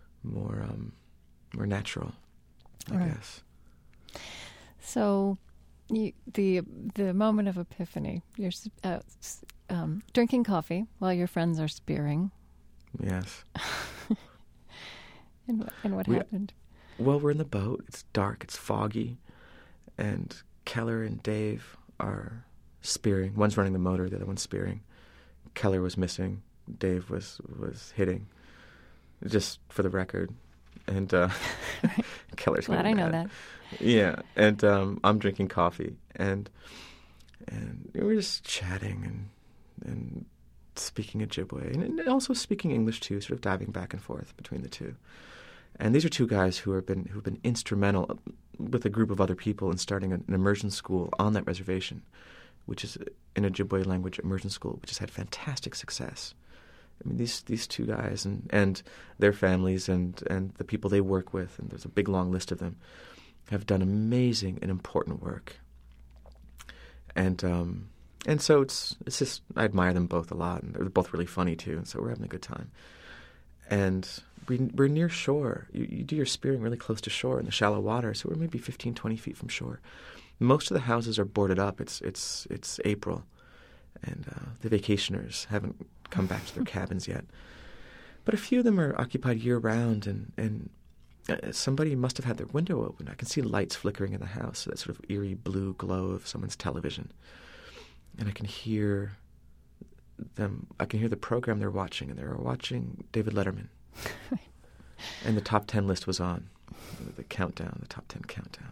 natural, I guess. So, the moment of epiphany, you're drinking coffee while your friends are spearing. Yes. And what happened? Well, we're in the boat. It's dark. It's foggy. And Keller and Dave are spearing. One's running the motor, the other one's spearing. Keller was missing. Dave was hitting, just for the record. And Keller's glad I know that. Yeah, and I'm drinking coffee, and we're just chatting and speaking Ojibwe, and also speaking English too, sort of diving back and forth between the two. And these are two guys who've been instrumental with a group of other people in starting an immersion school on that reservation, which is an Ojibwe language immersion school, which has had fantastic success. I mean, these two guys and their families and the people they work with, and there's a big long list of them, have done amazing and important work. And so it's just, I admire them both a lot, and they're both really funny too, and so we're having a good time. And we're near shore. You do your spearing really close to shore in the shallow water, so we're maybe 15, 20 feet from shore. Most of the houses are boarded up. It's April, and the vacationers haven't come back to their cabins yet. But a few of them are occupied year-round, and somebody must have had their window open. I can see lights flickering in the house, that sort of eerie blue glow of someone's television. And I can hear them. I can hear the program they're watching, and they're watching David Letterman. And the top 10 list was on, the countdown, the top 10 countdown.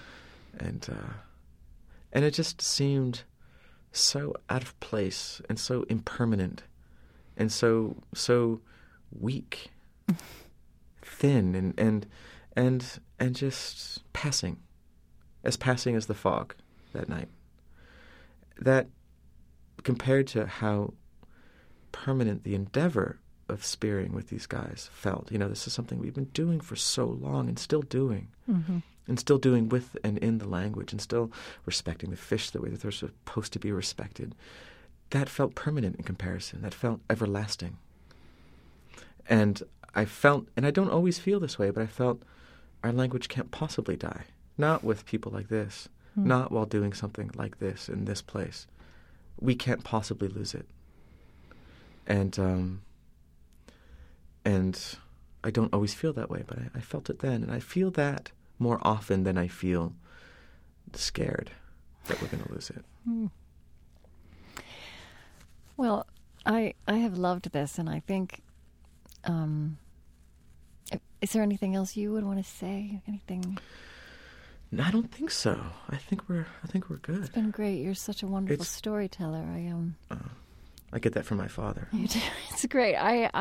And it just seemed so out of place and so impermanent and so weak, thin and just passing as the fog that night. That compared to how permanent the endeavor of spearing with these guys felt. This is something we've been doing for so long and still doing. Mm-hmm. And still doing with and in the language, and still respecting the fish the way that they're supposed to be respected. That felt permanent in comparison. That felt everlasting. And I felt, and I don't always feel this way, but I felt our language can't possibly die. Not with people like this. Not while doing something like this in this place. We can't possibly lose it. And I don't always feel that way, but I felt it then. And I feel that more often than I feel scared that we're going to lose it. Well, I have loved this, and I think, is there anything else you would want to say? Anything? No, I don't think so. I think we're good. It's been great. You're such a wonderful storyteller. I get that from my father. You do. It's great.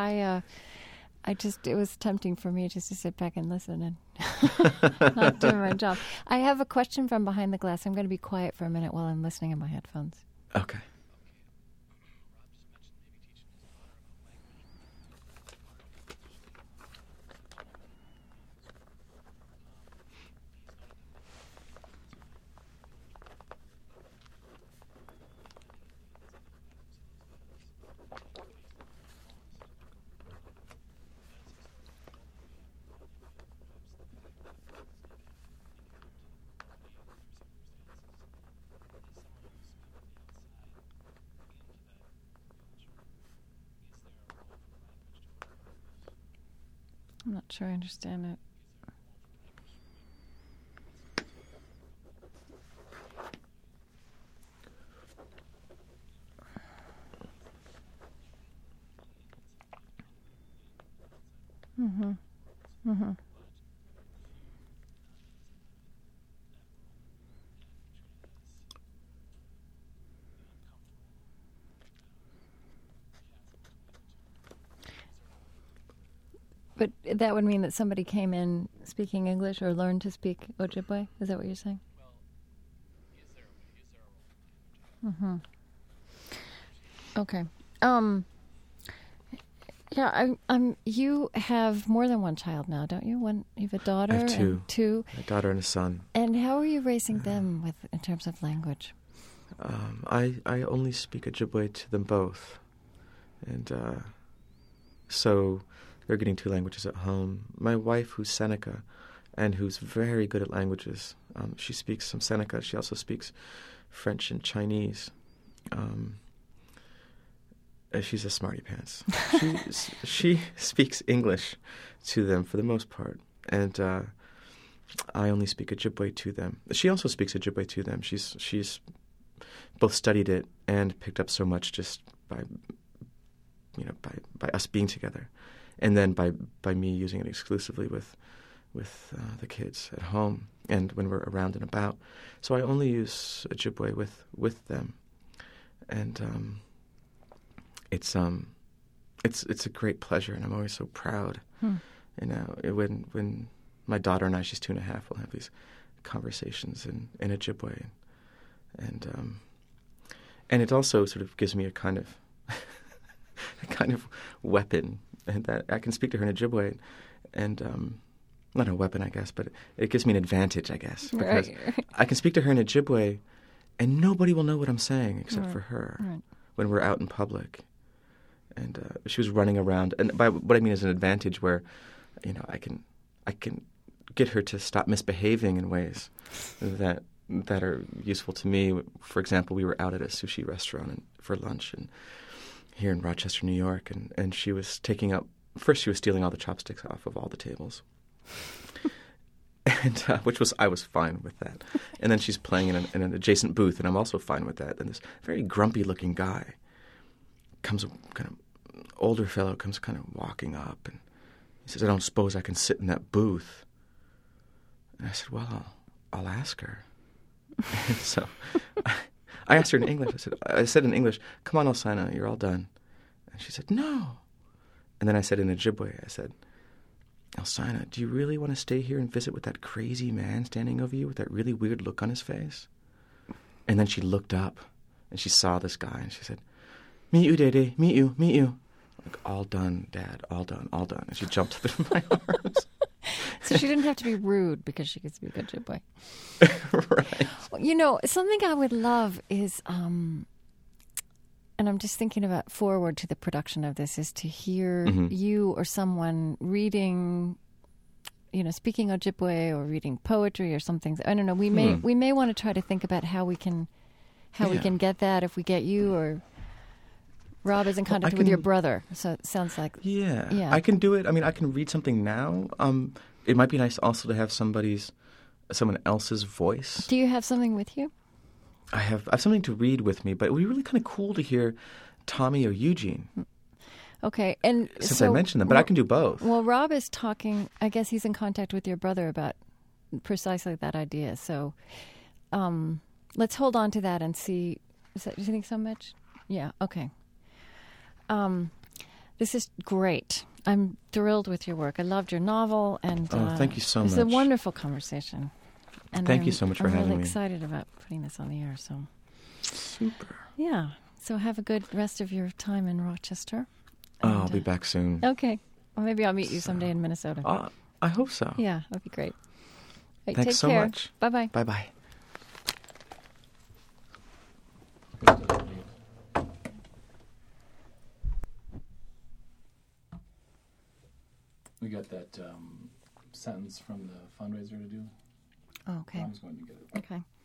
It was tempting for me just to sit back and listen and not do my job. I have a question from behind the glass. I'm going to be quiet for a minute while I'm listening in my headphones. Okay. I'm not sure I understand it. Mm-hmm. Mm-hmm. But that would mean that somebody came in speaking English or learned to speak Ojibwe? Is that what you're saying? Mm-hmm. Okay. Yeah, you have more than one child now, don't you? You have a daughter? I have two. And two. A daughter and a son. And how are you raising them in terms of language? I only speak Ojibwe to them both. And so they're getting two languages at home. My wife, who's Seneca, and who's very good at languages, she speaks some Seneca. She also speaks French and Chinese. She's a smarty pants. She speaks English to them for the most part, and I only speak Ojibwe to them. She also speaks Ojibwe to them. She's both studied it and picked up so much just by us being together, and then by me using it exclusively with the kids at home and when we're around and about. So I only use Ojibwe with them, and it's a great pleasure, and I'm always so proud. When my daughter and I, she's 2.5, we'll have these conversations in Ojibwe, and And it also sort of gives me a kind of weapon, and that I can speak to her in Ojibwe, and not a weapon, I guess, but it gives me an advantage, I guess, because Right. I can speak to her in Ojibwe, and nobody will know what I'm saying except for her when we're out in public. And she was running around, and by what I mean is an advantage where, I can get her to stop misbehaving in ways that are useful to me. For example, we were out at a sushi restaurant for lunch and here in Rochester, New York, and she was first she was stealing all the chopsticks off of all the tables. And I was fine with that. And then she's playing in an adjacent booth, and I'm also fine with that. And this very grumpy-looking guy comes, kind of older fellow comes kind of walking up, and he says, "I don't suppose I can sit in that booth." And I said, "Well, I'll ask her." And so I asked her in English. I said in English, "Come on, Osana, you're all done." And she said, "No." And then I said in Ojibwe, I said, "Alcina, do you really want to stay here and visit with that crazy man standing over you with that really weird look on his face?" And then she looked up, and she saw this guy, and she said, "Meet you, Dede, meet you, meet you." Like, "All done, Dad, all done, all done." And she jumped up in my arms. So she didn't have to be rude because she could speak Ojibwe. Right. Well, something I would love is, and I'm just thinking about forward to the production of this, is to hear you or someone reading, speaking Ojibwe or reading poetry or something. I don't know. We may want to try to think about how we can get that if we get you, or Rob is in contact with your brother. So it sounds like yeah, I can do it. I mean, I can read something now. It might be nice also to have someone else's voice. Do you have something with you? I have something to read with me, but it would be really kind of cool to hear Tommy or Eugene. Okay, and since I mentioned them, but I can do both. Well, Rob is talking. I guess he's in contact with your brother about precisely that idea. So, let's hold on to that and see. Do you think so much? Yeah. Okay. This is great. I'm thrilled with your work. I loved your novel, and thank you so much. It's a wonderful conversation. And thank you so much for having me. I'm really excited about putting this on the air. So super. Yeah. So have a good rest of your time in Rochester. And, I'll be back soon. Okay. Or maybe I'll meet you someday in Minnesota. I hope so. Yeah, that'd be great. Right, Thanks so much. Bye-bye. Bye-bye. We got that sentence from the fundraiser to do. Oh, okay. I was going to get it. Okay.